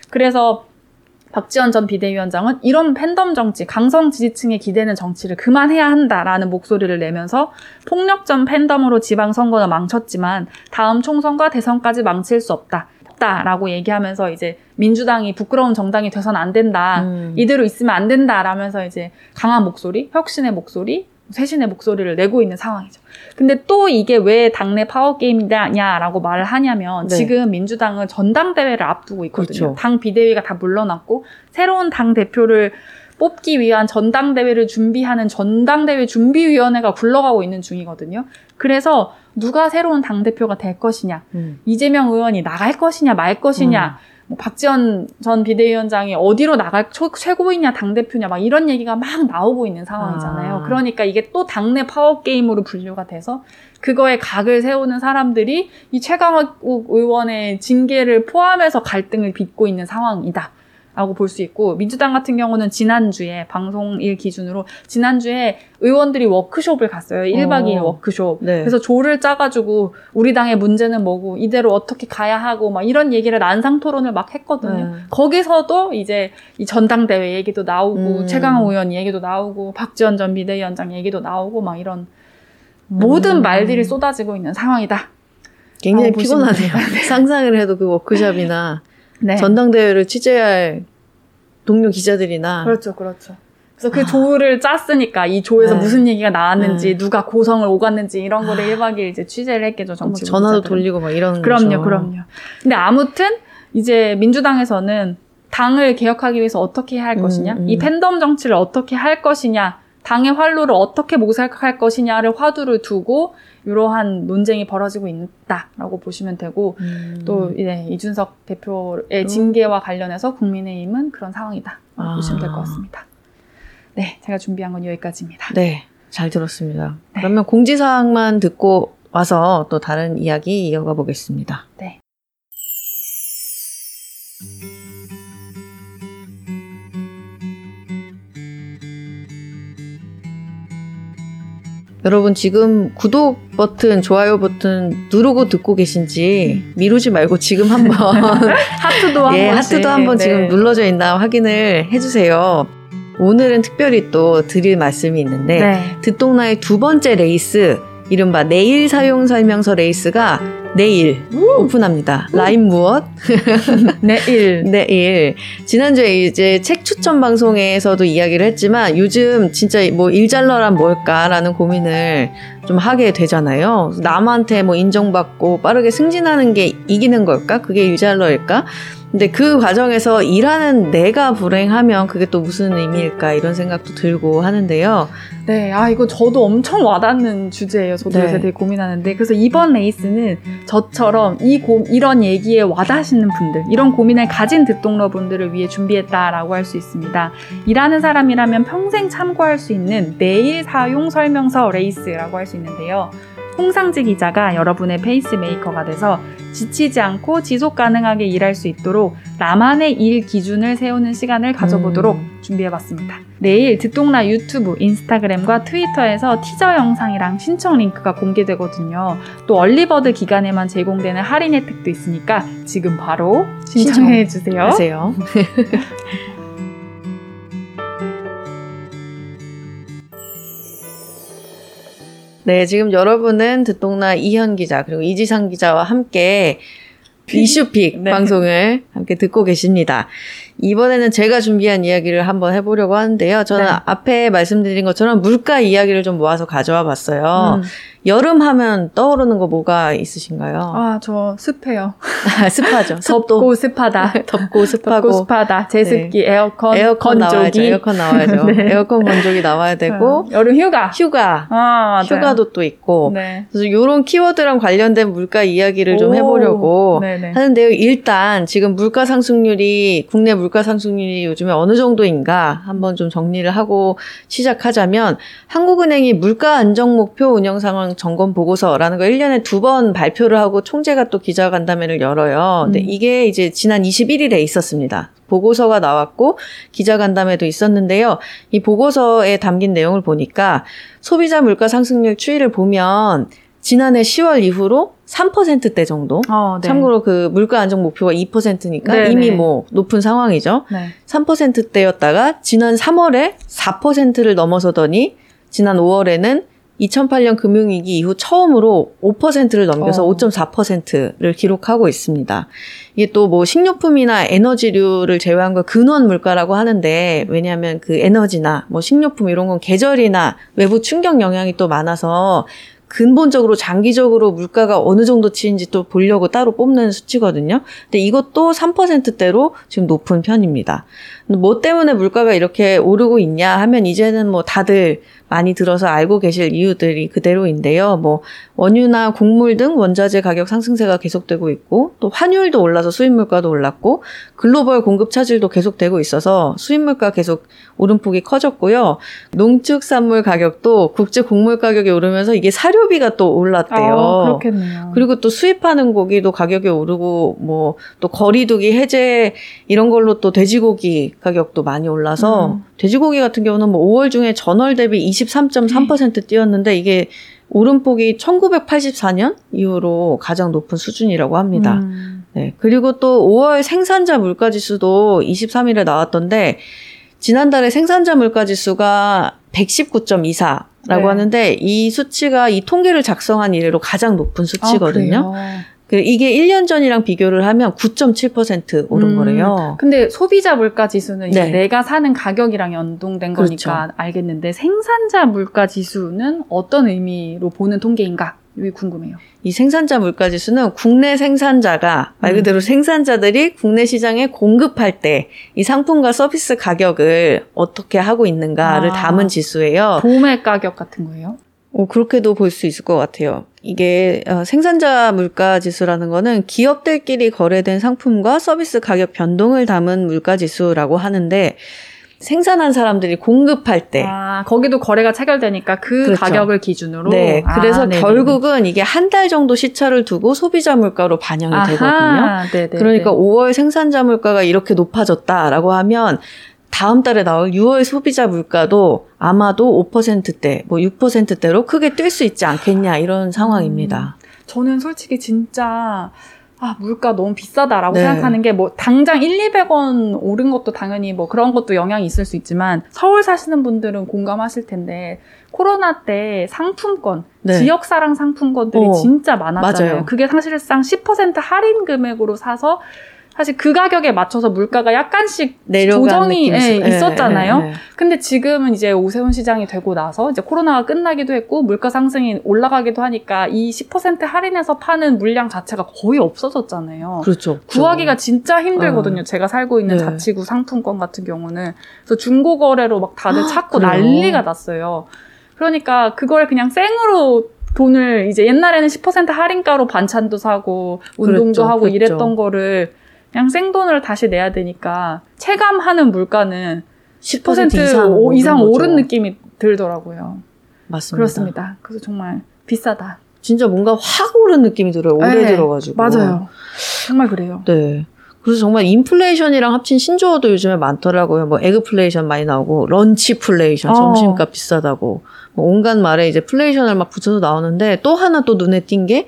그래서 박지원 전 비대위원장은 이런 팬덤 정치, 강성 지지층에 기대는 정치를 그만해야 한다라는 목소리를 내면서 폭력전 팬덤으로 지방선거는 망쳤지만 다음 총선과 대선까지 망칠 수 없다라고 얘기하면서 이제 민주당이 부끄러운 정당이 돼서는 안 된다. 이대로 있으면 안 된다라면서 이제 강한 목소리, 혁신의 목소리, 쇄신의 목소리를 내고 있는 상황이죠. 근데 또 이게 왜 당내 파워게임이냐라고 말을 하냐면 네. 지금 민주당은 전당대회를 앞두고 있거든요. 그렇죠. 당 비대위가 다 물러났고 새로운 당 대표를 뽑기 위한 전당대회를 준비하는 전당대회 준비위원회가 굴러가고 있는 중이거든요. 그래서 누가 새로운 당대표가 될 것이냐, 이재명 의원이 나갈 것이냐 말 것이냐, 뭐 박지원 전 비대위원장이 어디로 나갈 최고위냐 당대표냐 막 이런 얘기가 막 나오고 있는 상황이잖아요. 그러니까 이게 또 당내 파워게임으로 분류가 돼서 그거에 각을 세우는 사람들이 이 최강욱 의원의 징계를 포함해서 갈등을 빚고 있는 상황이다. 라고 볼 수 있고 민주당 같은 경우는 지난주에 방송일 기준으로 지난주에 의원들이 워크숍을 갔어요. 1박 2일 워크숍. 네. 그래서 조를 짜가지고 우리 당의 문제는 뭐고 이대로 어떻게 가야 하고 막 이런 얘기를 난상 토론을 막 했거든요. 거기서도 이제 이 전당대회 얘기도 나오고 최강욱 의원 얘기도 나오고 박지원 전 비대위원장 얘기도 나오고 막 이런 모든 말들이 쏟아지고 있는 상황이다. 굉장히 피곤하네요. 상상을 해도 그 워크숍이나 네. 전당대회를 취재할 동료 기자들이나 그렇죠. 그래서 그 조를 짰으니까 이 조에서 무슨 얘기가 나왔는지 누가 고성을 오갔는지 이런 거를 1박 2일 이제 취재를 했겠죠. 정치 전화도 돌리고 막 이런 그럼요. 거죠. 근데 아무튼 이제 민주당에서는 당을 개혁하기 위해서 어떻게 해야 할 것이냐, 이 팬덤 정치를 어떻게 할 것이냐, 당의 활로를 어떻게 모색할 것이냐를 화두를 두고 이러한 논쟁이 벌어지고 있다라고 보시면 되고 또 이제 이준석 대표의 징계와 관련해서 국민의힘은 그런 상황이다 보시면 될 것 같습니다. 네, 제가 준비한 건 여기까지입니다. 네, 잘 들었습니다. 네. 그러면 공지사항만 듣고 와서 또 다른 이야기 이어가 보겠습니다. 네. 여러분 지금 구독 버튼, 좋아요 버튼 누르고 듣고 계신지 미루지 말고 지금 한번 하트도 한번 지금 눌러져 있나 확인을 해주세요. 오늘은 특별히 또 드릴 말씀이 있는데 듣동나의 두 번째 레이스, 이른바 내일 사용 설명서 레이스가 내일 오픈합니다. 라임 무엇? 내일. 지난주에 이제 책 추천 방송에서도 이야기를 했지만 요즘 진짜 뭐 일잘러란 뭘까라는 고민을 좀 하게 되잖아요. 남한테 뭐 인정받고 빠르게 승진하는 게 이기는 걸까? 그게 일잘러일까? 근데 그 과정에서 일하는 내가 불행하면 그게 또 무슨 의미일까 이런 생각도 들고 하는데요. 네, 이거 저도 엄청 와닿는 주제예요. 저도 요새 되게 고민하는데. 그래서 이번 레이스는 저처럼 이런 얘기에 와닿으시는 분들, 이런 고민을 가진 듣동러 분들을 위해 준비했다라고 할 수 있습니다. 일하는 사람이라면 평생 참고할 수 있는 내일 사용 설명서 레이스라고 할 수 있는데요. 홍상지 기자가 여러분의 페이스메이커가 돼서 지치지 않고 지속 가능하게 일할 수 있도록 나만의 일 기준을 세우는 시간을 가져보도록 준비해봤습니다. 내일 듣동라 유튜브, 인스타그램과 트위터에서 티저 영상이랑 신청 링크가 공개되거든요. 또 얼리버드 기간에만 제공되는 할인 혜택도 있으니까 지금 바로 신청해주세요. 네, 지금 여러분은 듣동라 이현 기자 그리고 이지상 기자와 함께 이슈픽 방송을 함께 듣고 계십니다. 이번에는 제가 준비한 이야기를 한번 해보려고 하는데요. 저는 앞에 말씀드린 것처럼 물가 이야기를 좀 모아서 가져와 봤어요. 여름 하면 떠오르는 거 뭐가 있으신가요? 저 습해요. 습하죠. 덥고 습하다. 덥고 습하다. 제습기, 에어컨 건조기. 에어컨 나와야죠. 에어컨 건조기 나와야 되고. 여름 휴가. 휴가도 또 있고. 그래서 이런 키워드랑 관련된 물가 이야기를 좀 해보려고 하는데요. 일단 지금 물가 상승률이 국내 물가 상승률이 요즘에 어느 정도인가 한번 좀 정리를 하고 시작하자면 한국은행이 물가 안정 목표 운영 상황 점검 보고서라는 거 1년에 2번 발표를 하고 총재가 또 기자간담회를 열어요. 근데 이게 이제 지난 21일에 있었습니다. 보고서가 나왔고 기자간담회도 있었는데요. 이 보고서에 담긴 내용을 보니까 소비자 물가 상승률 추이를 보면 지난해 10월 이후로 3%대 정도. 참고로 그 물가 안정 목표가 2%니까 이미 뭐 높은 상황이죠. 3%대였다가 지난 3월에 4%를 넘어서더니 지난 5월에는 2008년 금융위기 이후 처음으로 5%를 넘겨서 5.4%를 기록하고 있습니다. 이게 또 뭐 식료품이나 에너지류를 제외한 걸 근원 물가라고 하는데 왜냐하면 그 에너지나 뭐 식료품 이런 건 계절이나 외부 충격 영향이 또 많아서 근본적으로 장기적으로 물가가 어느 정도치인지 또 보려고 따로 뽑는 수치거든요. 근데 이것도 3%대로 지금 높은 편입니다. 뭐 때문에 물가가 이렇게 오르고 있냐 하면 이제는 뭐 다들 많이 들어서 알고 계실 이유들이 그대로인데요. 뭐 원유나 곡물 등 원자재 가격 상승세가 계속되고 있고 또 환율도 올라서 수입 물가도 올랐고 글로벌 공급 차질도 계속되고 있어서 수입 물가 계속 오름폭이 커졌고요. 농축산물 가격도 국제 곡물 가격이 오르면서 이게 사료비가 또 올랐대요. 그렇겠네요. 그리고 또 수입하는 고기도 가격이 오르고 뭐 또 거리두기 해제 이런 걸로 또 돼지고기 가격도 많이 올라서 돼지고기 같은 경우는 뭐 5월 중에 전월 대비 23.3% 뛰었는데 이게 오름폭이 1984년 이후로 가장 높은 수준이라고 합니다. 네. 그리고 또 5월 생산자 물가지수도 23일에 나왔던데 지난달에 생산자 물가지수가 119.24라고 하는데 이 수치가 이 통계를 작성한 이래로 가장 높은 수치거든요. 이게 1년 전이랑 비교를 하면 9.7% 오른 거래요. 근데 소비자 물가 지수는 이제 내가 사는 가격이랑 연동된 거니까 알겠는데 생산자 물가 지수는 어떤 의미로 보는 통계인가? 이게 궁금해요. 이 생산자 물가 지수는 국내 생산자가 말 그대로 생산자들이 국내 시장에 공급할 때 이 상품과 서비스 가격을 어떻게 하고 있는가를 담은 지수예요. 도매 가격 같은 거예요? 그렇게도 볼 수 있을 것 같아요. 이게 생산자 물가 지수라는 거는 기업들끼리 거래된 상품과 서비스 가격 변동을 담은 물가 지수라고 하는데 생산한 사람들이 공급할 때 거기도 거래가 체결되니까 그 가격을 기준으로 그래서 결국은 이게 한 달 정도 시차를 두고 소비자 물가로 반영이 되거든요. 그러니까 5월 생산자 물가가 이렇게 높아졌다라고 하면 다음 달에 나올 6월 소비자 물가도 아마도 5%대, 뭐 6%대로 크게 뛸 수 있지 않겠냐 이런 상황입니다. 저는 솔직히 진짜 물가 너무 비싸다라고 네. 생각하는 게 뭐 당장 1,200원 오른 것도 당연히 뭐 그런 것도 영향이 있을 수 있지만 서울 사시는 분들은 공감하실 텐데 코로나 때 상품권, 네. 지역사랑 상품권들이 진짜 많았잖아요. 맞아요. 그게 사실상 10% 할인 금액으로 사서 사실 그 가격에 맞춰서 물가가 약간씩 조정이 있었잖아요. 근데 지금은 이제 오세훈 시장이 되고 나서 이제 코로나가 끝나기도 했고 물가 상승이 올라가기도 하니까 이 10% 할인해서 파는 물량 자체가 거의 없어졌잖아요. 그렇죠. 구하기가 진짜 힘들거든요. 제가 살고 있는 자치구 상품권 같은 경우는. 그래서 중고거래로 막 다들 찾고 난리가 났어요. 그러니까 그걸 그냥 생으로 돈을 이제 옛날에는 10% 할인가로 반찬도 사고 운동도 하고 이랬던 거를 그냥 생돈을 다시 내야 되니까 체감하는 물가는 10% 이상 오른 느낌이 들더라고요. 맞습니다. 그렇습니다. 그래서 정말 비싸다. 진짜 뭔가 확 오른 느낌이 들어요. 올해 들어가지고. 맞아요. 정말 그래요. 네. 그래서 정말 인플레이션이랑 합친 신조어도 요즘에 많더라고요. 뭐 에그플레이션 많이 나오고 런치플레이션, 점심값 비싸다고. 뭐 온갖 말에 이제 플레이션을 막 붙여서 나오는데 또 하나 또 눈에 띈 게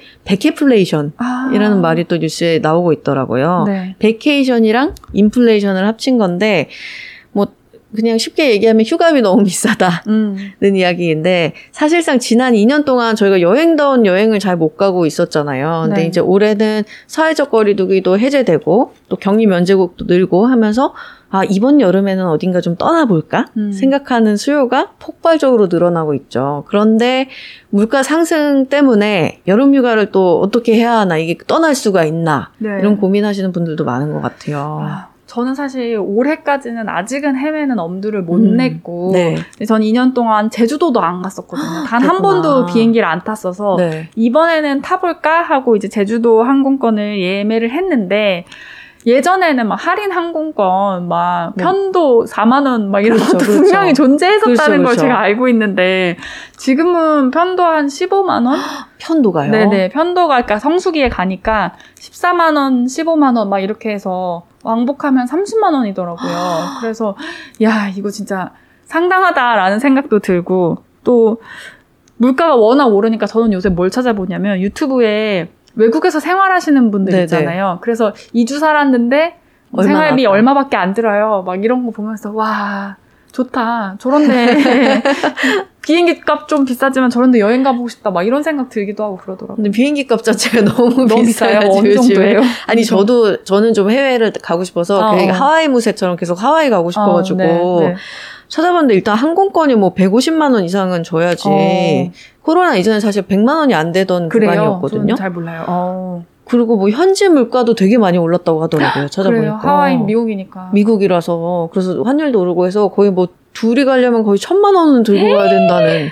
베케플레이션이라는 말이 또 뉴스에 나오고 있더라고요. 네. 베케이션이랑 인플레이션을 합친 건데 뭐 그냥 쉽게 얘기하면 휴가비 너무 비싸다는 이야기인데 사실상 지난 2년 동안 저희가 여행다운 여행을 잘 못 가고 있었잖아요. 근데 네. 이제 올해는 사회적 거리두기도 해제되고 또 격리 면제국도 늘고 하면서 이번 여름에는 어딘가 좀 떠나볼까 생각하는 수요가 폭발적으로 늘어나고 있죠. 그런데 물가 상승 때문에 여름 휴가를 또 어떻게 해야 하나, 이게 떠날 수가 있나 이런 고민하시는 분들도 많은 것 같아요. 저는 사실 올해까지는 아직은 해외는 엄두를 못 냈고 네. 전 2년 동안 제주도도 안 갔었거든요. 단 한 번도 비행기를 안 탔어서 네. 이번에는 타볼까 하고 이제 제주도 항공권을 예매를 했는데 예전에는 막 할인 항공권, 막 편도 4만 원 막 이런 것도 분명히 존재했었다는 걸 제가 알고 있는데 지금은 편도 한 15만 원? 편도가요? 네네. 편도가 그러니까 성수기에 가니까 14만 원, 15만 원 막 이렇게 해서 왕복하면 30만 원이더라고요. 그래서 야, 이거 진짜 상당하다라는 생각도 들고 또 물가가 워낙 오르니까 저는 요새 뭘 찾아보냐면 유튜브에 외국에서 생활하시는 분들 네네. 있잖아요. 그래서 2주 살았는데 생활비 얼마밖에 안 들어요. 막 이런 거 보면서 와 좋다. 저런데 비행기 값 좀 비싸지만 저런데 여행 가보고 싶다. 막 이런 생각 들기도 하고 그러더라고요. 근데 비행기 값 자체가 너무 비싸요. 어느 정도예요? 아니 저는 좀 해외를 가고 싶어서 하와이 무새처럼 계속 하와이 가고 싶어가지고 네. 찾아봤는데 일단 항공권이 뭐 150만 원 이상은 줘야지. 코로나 이전에 사실 100만 원이 안 되던 구간이었거든요. 저는 잘 몰라요. 그리고 뭐 현지 물가도 되게 많이 올랐다고 하더라고요. 찾아보니까. 그래요. 하와이 미국이니까. 미국이라서 그래서 환율도 오르고 해서 거의 뭐 둘이 가려면 거의 1,000만 원은 들고 가야 된다는.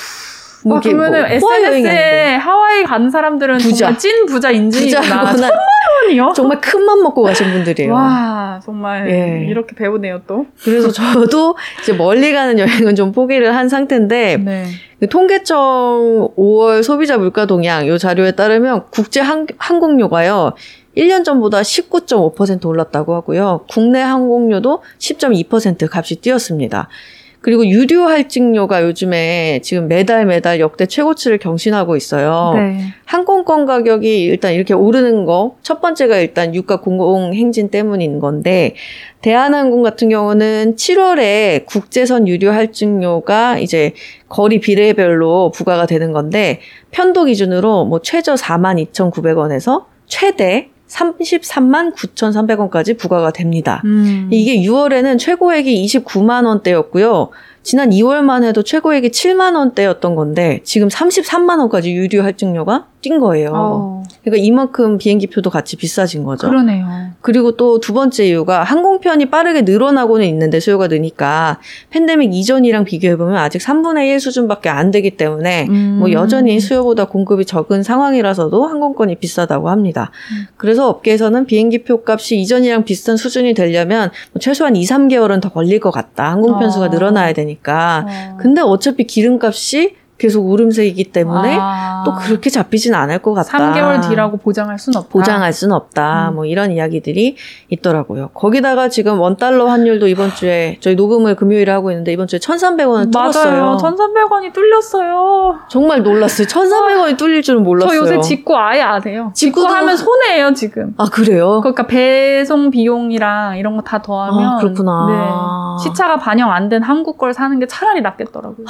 뭐 그러면은 SNS에 하와이 가는 사람들은 부자. 정말 찐 부자 인증이구나. 1,000만 원이요? 정말 큰 맘 먹고 가신 분들이에요. 와, 정말 이렇게 배우네요 또. 그래서 저도 이제 멀리 가는 여행은 좀 포기를 한 상태인데 네. 그 통계청 5월 소비자 물가 동향 요 자료에 따르면 국제 항공료가요. 1년 전보다 19.5% 올랐다고 하고요. 국내 항공료도 10.2% 값이 뛰었습니다. 그리고 유류 할증료가 요즘에 지금 매달 역대 최고치를 경신하고 있어요. 네. 항공권 가격이 일단 이렇게 오르는 거, 첫 번째가 일단 유가 공공행진 때문인 건데, 대한항공 같은 경우는 7월에 국제선 유류 할증료가 이제 거리 비례별로 부과가 되는 건데, 편도 기준으로 뭐 최저 42,900원에서 최대 33만 9,300원까지 부과가 됩니다. 이게 6월에는 최고액이 29만 원대였고요. 지난 2월만 해도 최고액이 7만 원대였던 건데 지금 33만 원까지 유류 할증료가 뛴 거예요. 그러니까 이만큼 비행기표도 같이 비싸진 거죠. 그러네요. 그리고 또 두 번째 이유가 항공편이 빠르게 늘어나고는 있는데 수요가 느니까 팬데믹 이전이랑 비교해보면 아직 3분의 1 수준밖에 안 되기 때문에 뭐 여전히 수요보다 공급이 적은 상황이라서도 항공권이 비싸다고 합니다. 그래서 업계에서는 비행기표 값이 이전이랑 비슷한 수준이 되려면 뭐 최소한 2, 3개월은 더 걸릴 것 같다. 항공편 수가 늘어나야 되니까. 근데 어차피 기름값이 계속 오름세이기 때문에 또 그렇게 잡히진 않을 것 같다. 3개월 뒤라고 보장할 수는 없다. 보장할 수는 없다. 뭐 이런 이야기들이 있더라고요. 거기다가 지금 원달러 환율도 이번 주에 저희 녹음을 금요일에 하고 있는데 이번 주에 1,300원을 뚫었어요. 맞아요. 1,300원이 뚫렸어요. 정말 놀랐어요. 1,300원이 뚫릴 줄은 몰랐어요. 저 요새 직구 아예 안 해요. 직구 하면 손해예요, 지금. 아, 그래요? 그러니까 배송 비용이랑 이런 거 다 더하면 아, 그렇구나. 네, 시차가 반영 안 된 한국 걸 사는 게 차라리 낫겠더라고요.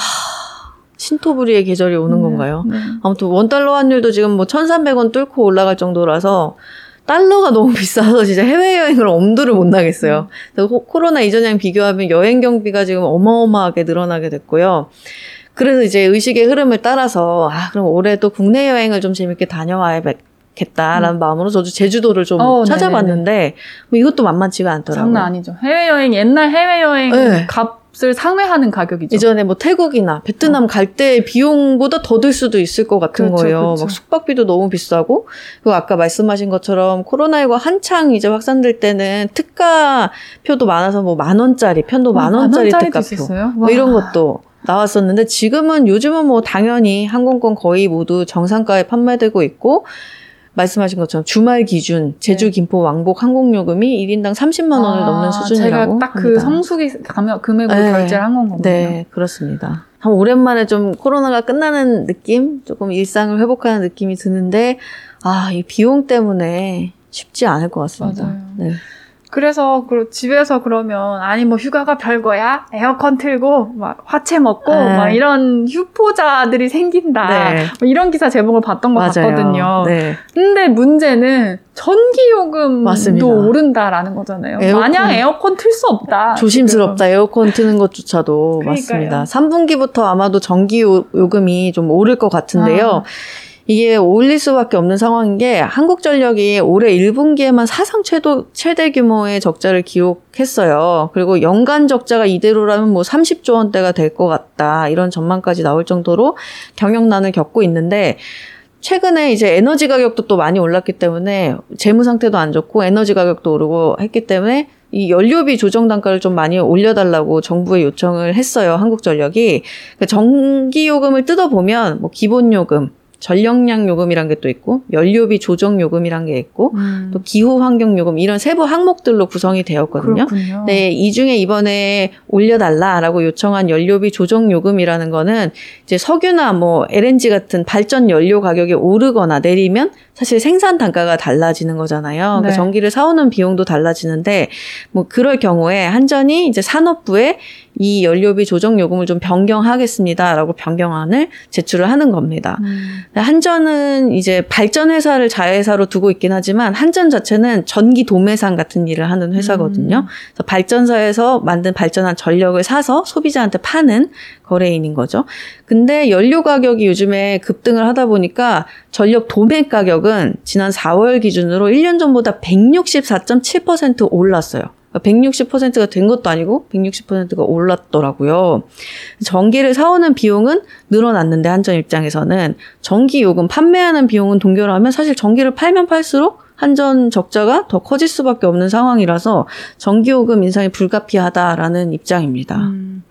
신토부리의 계절이 오는 건가요? 네. 아무튼 원달러 환율도 지금 뭐 1,300원 뚫고 올라갈 정도라서 달러가 너무 비싸서 진짜 해외여행을 엄두를 못 나겠어요. 코로나 이전이랑 비교하면 여행 경비가 지금 어마어마하게 늘어나게 됐고요. 그래서 이제 의식의 흐름을 따라서 그럼 올해도 국내 여행을 좀 재밌게 다녀와야겠다라는 마음으로 저도 제주도를 좀 찾아봤는데 뭐 이것도 만만치가 않더라고요. 장난 아니죠. 해외여행, 옛날 해외여행 값을 상회하는 가격이죠. 예전에 뭐 태국이나 베트남 갈 때 비용보다 더 들 수도 있을 것 같은 거예요. 그렇죠. 막 숙박비도 너무 비싸고, 그리고 아까 말씀하신 것처럼 코로나19가 한창 이제 확산될 때는 특가 표도 많아서 뭐 10,000원짜리 편도 10,000원짜리 특가표 뭐 이런 것도 나왔었는데 지금은 요즘은 뭐 당연히 항공권 거의 모두 정상가에 판매되고 있고, 말씀하신 것처럼 주말 기준 제주 김포 왕복 항공요금이 1인당 30만 원을 넘는 수준이라고 제가 딱 그 성수기 금액으로 결제를 한 건가요? 네, 그렇습니다. 참 오랜만에 좀 코로나가 끝나는 느낌? 조금 일상을 회복하는 느낌이 드는데 이 비용 때문에 쉽지 않을 것 같습니다. 맞아요. 네. 그래서 집에서 그러면 뭐 휴가가 별거야? 에어컨 틀고 막 화채 먹고 막 이런 휴포자들이 생긴다. 뭐 이런 기사 제목을 봤던 것 같거든요. 네. 근데 문제는 전기요금도 맞습니다. 오른다라는 거잖아요. 마냥 에어컨 틀 수 없다. 조심스럽다. 지금. 에어컨 트는 것조차도 그러니까요. 맞습니다. 3분기부터 아마도 전기요금이 좀 오를 것 같은데요. 이게 올릴 수밖에 없는 상황인 게 한국전력이 올해 1분기에만 사상 최대 규모의 적자를 기록했어요. 그리고 연간 적자가 이대로라면 뭐 30조 원대가 될 것 같다. 이런 전망까지 나올 정도로 경영난을 겪고 있는데 최근에 이제 에너지 가격도 또 많이 올랐기 때문에 재무 상태도 안 좋고 에너지 가격도 오르고 했기 때문에 이 연료비 조정 단가를 좀 많이 올려달라고 정부에 요청을 했어요. 한국전력이. 전기요금을 뜯어보면 뭐 기본요금, 전력량 요금이란 게 또 있고 연료비 조정 요금이란 게 있고 또 기후 환경 요금 이런 세부 항목들로 구성이 되었거든요. 그렇군요. 네, 이 중에 이번에 올려달라라고 요청한 연료비 조정 요금이라는 거는 이제 석유나 뭐 LNG 같은 발전 연료 가격이 오르거나 내리면 사실 생산 단가가 달라지는 거잖아요. 그러니까 전기를 사오는 비용도 달라지는데 뭐 그럴 경우에 한전이 이제 산업부에 이 연료비 조정 요금을 좀 변경하겠습니다라고 변경안을 제출을 하는 겁니다. 한전은 이제 발전회사를 자회사로 두고 있긴 하지만 한전 자체는 전기 도매상 같은 일을 하는 회사거든요. 그래서 발전사에서 만든 발전한 전력을 사서 소비자한테 파는 거래인인 거죠. 근데 연료 가격이 요즘에 급등을 하다 보니까 전력 도매 가격은 지난 4월 기준으로 1년 전보다 164.7% 올랐어요. 160%가 된 것도 아니고 160%가 올랐더라고요. 전기를 사오는 비용은 늘어났는데 한전 입장에서는 전기요금 판매하는 비용은 동결하면 사실 전기를 팔면 팔수록 한전 적자가 더 커질 수밖에 없는 상황이라서 전기요금 인상이 불가피하다라는 입장입니다.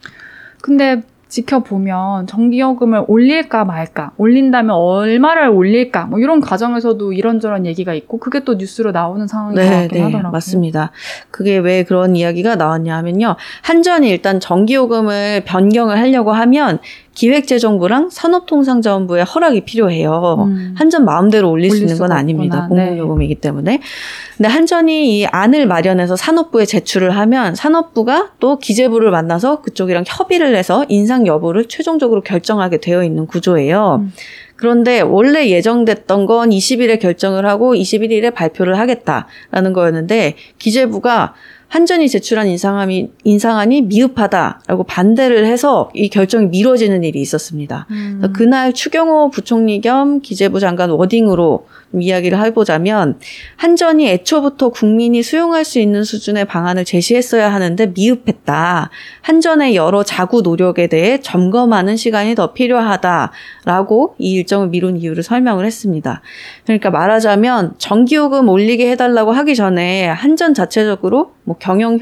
근데 지켜보면 전기요금을 올릴까 말까, 올린다면 얼마를 올릴까, 뭐 이런 과정에서도 이런저런 얘기가 있고 그게 또 뉴스로 나오는 상황인 것 같긴 하더라고요. 맞습니다. 그게 왜 그런 이야기가 나왔냐 하면요. 한전이 일단 전기요금을 변경을 하려고 하면 기획재정부랑 산업통상자원부의 허락이 필요해요. 한전 마음대로 올릴 수 있는 건 아닙니다. 공공요금이기 때문에. 근데 한전이 이 안을 마련해서 산업부에 제출을 하면 산업부가 또 기재부를 만나서 그쪽이랑 협의를 해서 인상 여부를 최종적으로 결정하게 되어 있는 구조예요. 그런데 원래 예정됐던 건 20일에 결정을 하고 21일에 발표를 하겠다라는 거였는데 기재부가 한전이 제출한 인상안이 미흡하다라고 반대를 해서 이 결정이 미뤄지는 일이 있었습니다. 그날 추경호 부총리 겸 기재부 장관 워딩으로 이야기를 해보자면 한전이 애초부터 국민이 수용할 수 있는 수준의 방안을 제시했어야 하는데 미흡했다. 한전의 여러 자구 노력에 대해 점검하는 시간이 더 필요하다라고 이 일정을 미룬 이유를 설명을 했습니다. 그러니까 말하자면 전기요금 올리게 해달라고 하기 전에 한전 자체적으로 뭐 경영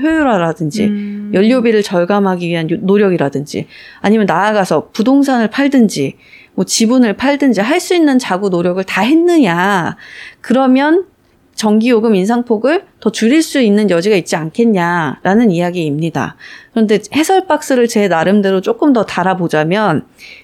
효율화라든지 연료비를 절감하기 위한 노력이라든지 아니면 나아가서 부동산을 팔든지 뭐 지분을 팔든지 할 수 있는 자구 노력을 다 했느냐. 그러면 전기요금 인상폭을 더 줄일 수 있는 여지가 있지 않겠냐라는 이야기입니다. 그런데 해설 박스를 제 나름대로 조금 더 달아보자면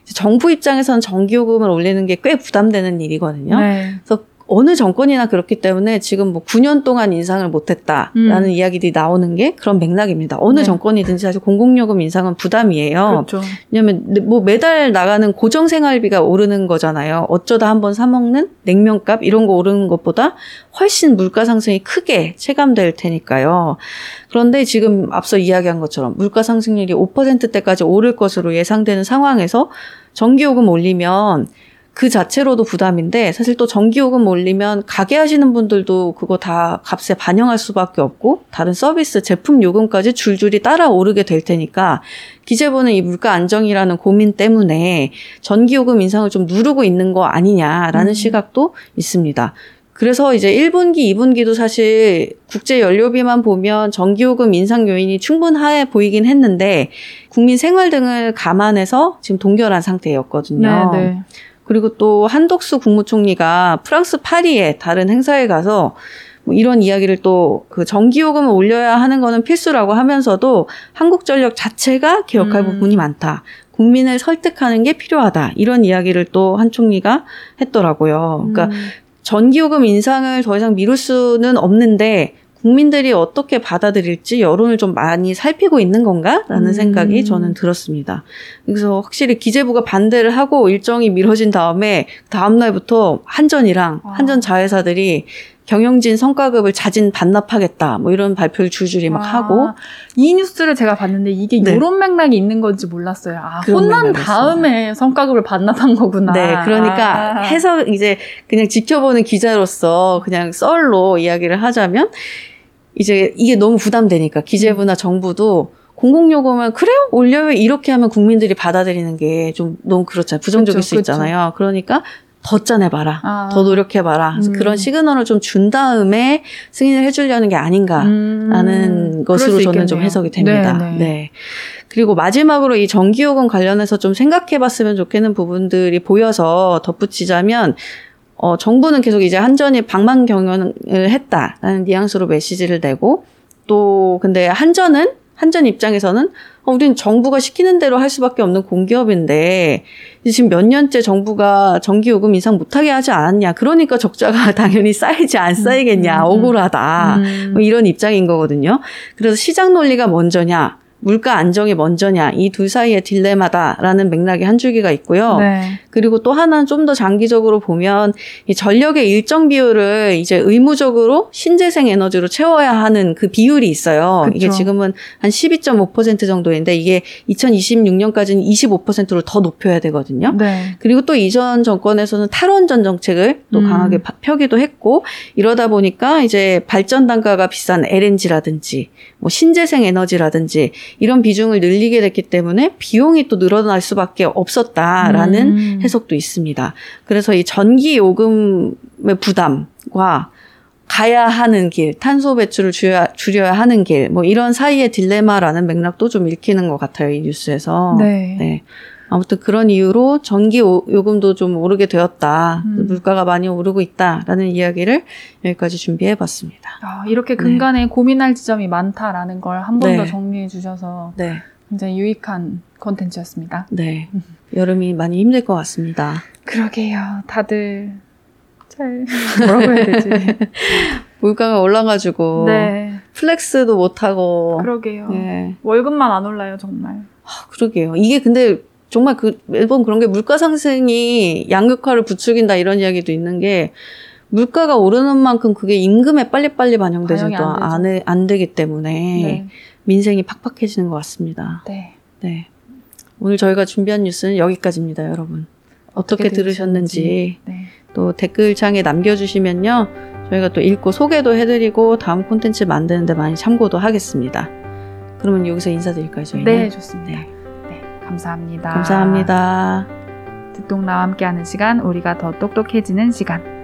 정부 입장에서는 전기요금을 올리는 게 꽤 부담되는 일이거든요. 네. 그래서 어느 정권이나 그렇기 때문에 지금 뭐 9년 동안 인상을 못했다라는 이야기들이 나오는 게 그런 맥락입니다. 어느 네. 정권이든지 사실 공공요금 인상은 부담이에요. 그렇죠. 왜냐하면 뭐 매달 나가는 고정생활비가 오르는 거잖아요. 어쩌다 한번 사 먹는 냉면값 이런 거 오르는 것보다 훨씬 물가 상승이 크게 체감될 테니까요. 그런데 지금 앞서 이야기한 것처럼 물가 상승률이 5%대까지 오를 것으로 예상되는 상황에서 전기요금 올리면 그 자체로도 부담인데 사실 또 전기요금 올리면 가게 하시는 분들도 그거 다 값에 반영할 수밖에 없고 다른 서비스 제품 요금까지 줄줄이 따라 오르게 될 테니까 기재부는 이 물가 안정이라는 고민 때문에 전기요금 인상을 좀 누르고 있는 거 아니냐라는 시각도 있습니다. 그래서 이제 1분기, 2분기도 사실 국제 연료비만 보면 전기요금 인상 요인이 충분해 보이긴 했는데 국민 생활 등을 감안해서 지금 동결한 상태였거든요. 네. 그리고 또 한덕수 국무총리가 프랑스 파리에 다른 행사에 가서 뭐 이런 이야기를 또 그 전기요금을 올려야 하는 거는 필수라고 하면서도 한국전력 자체가 개혁할 부분이 많다. 국민을 설득하는 게 필요하다. 이런 이야기를 또 한 총리가 했더라고요. 그러니까 전기요금 인상을 더 이상 미룰 수는 없는데 국민들이 어떻게 받아들일지 여론을 좀 많이 살피고 있는 건가라는 생각이 저는 들었습니다. 그래서 확실히 기재부가 반대를 하고 일정이 미뤄진 다음에 다음 날부터 한전이랑 한전 자회사들이 경영진 성과급을 자진 반납하겠다. 뭐 이런 발표를 줄줄이 막 하고. 이 뉴스를 제가 봤는데 이게 이런 맥락이 있는 건지 몰랐어요. 혼난 다음에 성과급을 반납한 거구나. 네, 그러니까 해석 이제 그냥 지켜보는 기자로서 그냥 썰로 이야기를 하자면 이제 이게 너무 부담되니까 기재부나 정부도 공공요금을 그래요? 올려요? 이렇게 하면 국민들이 받아들이는 게 좀 너무 그렇잖아요. 부정적일 수 있잖아요. 그러니까 더 짜내봐라. 더 노력해봐라. 그래서 그런 시그널을 좀 준 다음에 승인을 해주려는 게 아닌가라는 것으로 저는 좀 해석이 됩니다. 네. 그리고 마지막으로 이 전기요금 관련해서 좀 생각해봤으면 좋겠는 부분들이 보여서 덧붙이자면 정부는 계속 이제 한전이 방만 경영을 했다라는 뉘앙스로 메시지를 내고 또 근데 한전 입장에서는 우리는 정부가 시키는 대로 할 수밖에 없는 공기업인데 지금 몇 년째 정부가 전기요금 인상 못하게 하지 않았냐. 그러니까 적자가 당연히 쌓이지 안 쌓이겠냐. 억울하다. 뭐 이런 입장인 거거든요. 그래서 시장 논리가 먼저냐. 물가 안정이 먼저냐. 이 둘 사이의 딜레마다라는 맥락이 한 줄기가 있고요. 네. 그리고 또 하나는 좀 더 장기적으로 보면 이 전력의 일정 비율을 이제 의무적으로 신재생 에너지로 채워야 하는 그 비율이 있어요. 그쵸. 이게 지금은 한 12.5% 정도인데 이게 2026년까지는 25%로 더 높여야 되거든요. 네. 그리고 또 이전 정권에서는 탈원전 정책을 또 강하게 펴기도 했고 이러다 보니까 이제 발전 단가가 비싼 LNG라든지 뭐 신재생 에너지라든지 이런 비중을 늘리게 됐기 때문에 비용이 또 늘어날 수밖에 없었다라는 해석도 있습니다. 그래서 이 전기 요금의 부담과 가야 하는 길, 탄소 배출을 줄여야 하는 길, 뭐 이런 사이의 딜레마라는 맥락도 좀 읽히는 것 같아요, 이 뉴스에서. 네. 아무튼 그런 이유로 전기 요금도 좀 오르게 되었다. 물가가 많이 오르고 있다라는 이야기를 여기까지 준비해봤습니다. 이렇게 근간에 고민할 지점이 많다라는 걸 한 번 더 정리해 주셔서 굉장히 유익한 콘텐츠였습니다. 네. 여름이 많이 힘들 것 같습니다. 그러게요. 다들 뭐라고 해야 되지? 물가가 올라가지고 플렉스도 못하고. 그러게요. 월급만 안 올라요, 정말. 그러게요. 이게 근데 정말 매번 그런 게 물가 상승이 양극화를 부추긴다 이런 이야기도 있는 게 물가가 오르는 만큼 그게 임금에 빨리빨리 반영되지도 안 되기 때문에 민생이 팍팍해지는 것 같습니다. 네. 오늘 저희가 준비한 뉴스는 여기까지입니다, 여러분. 어떻게 들으셨는지 또 댓글창에 남겨주시면요. 저희가 또 읽고 소개도 해드리고 다음 콘텐츠 만드는데 많이 참고도 하겠습니다. 그러면 여기서 인사드릴까요, 저희는? 네, 좋습니다. 감사합니다. 감사합니다. 듣동나와 함께하는 시간, 우리가 더 똑똑해지는 시간.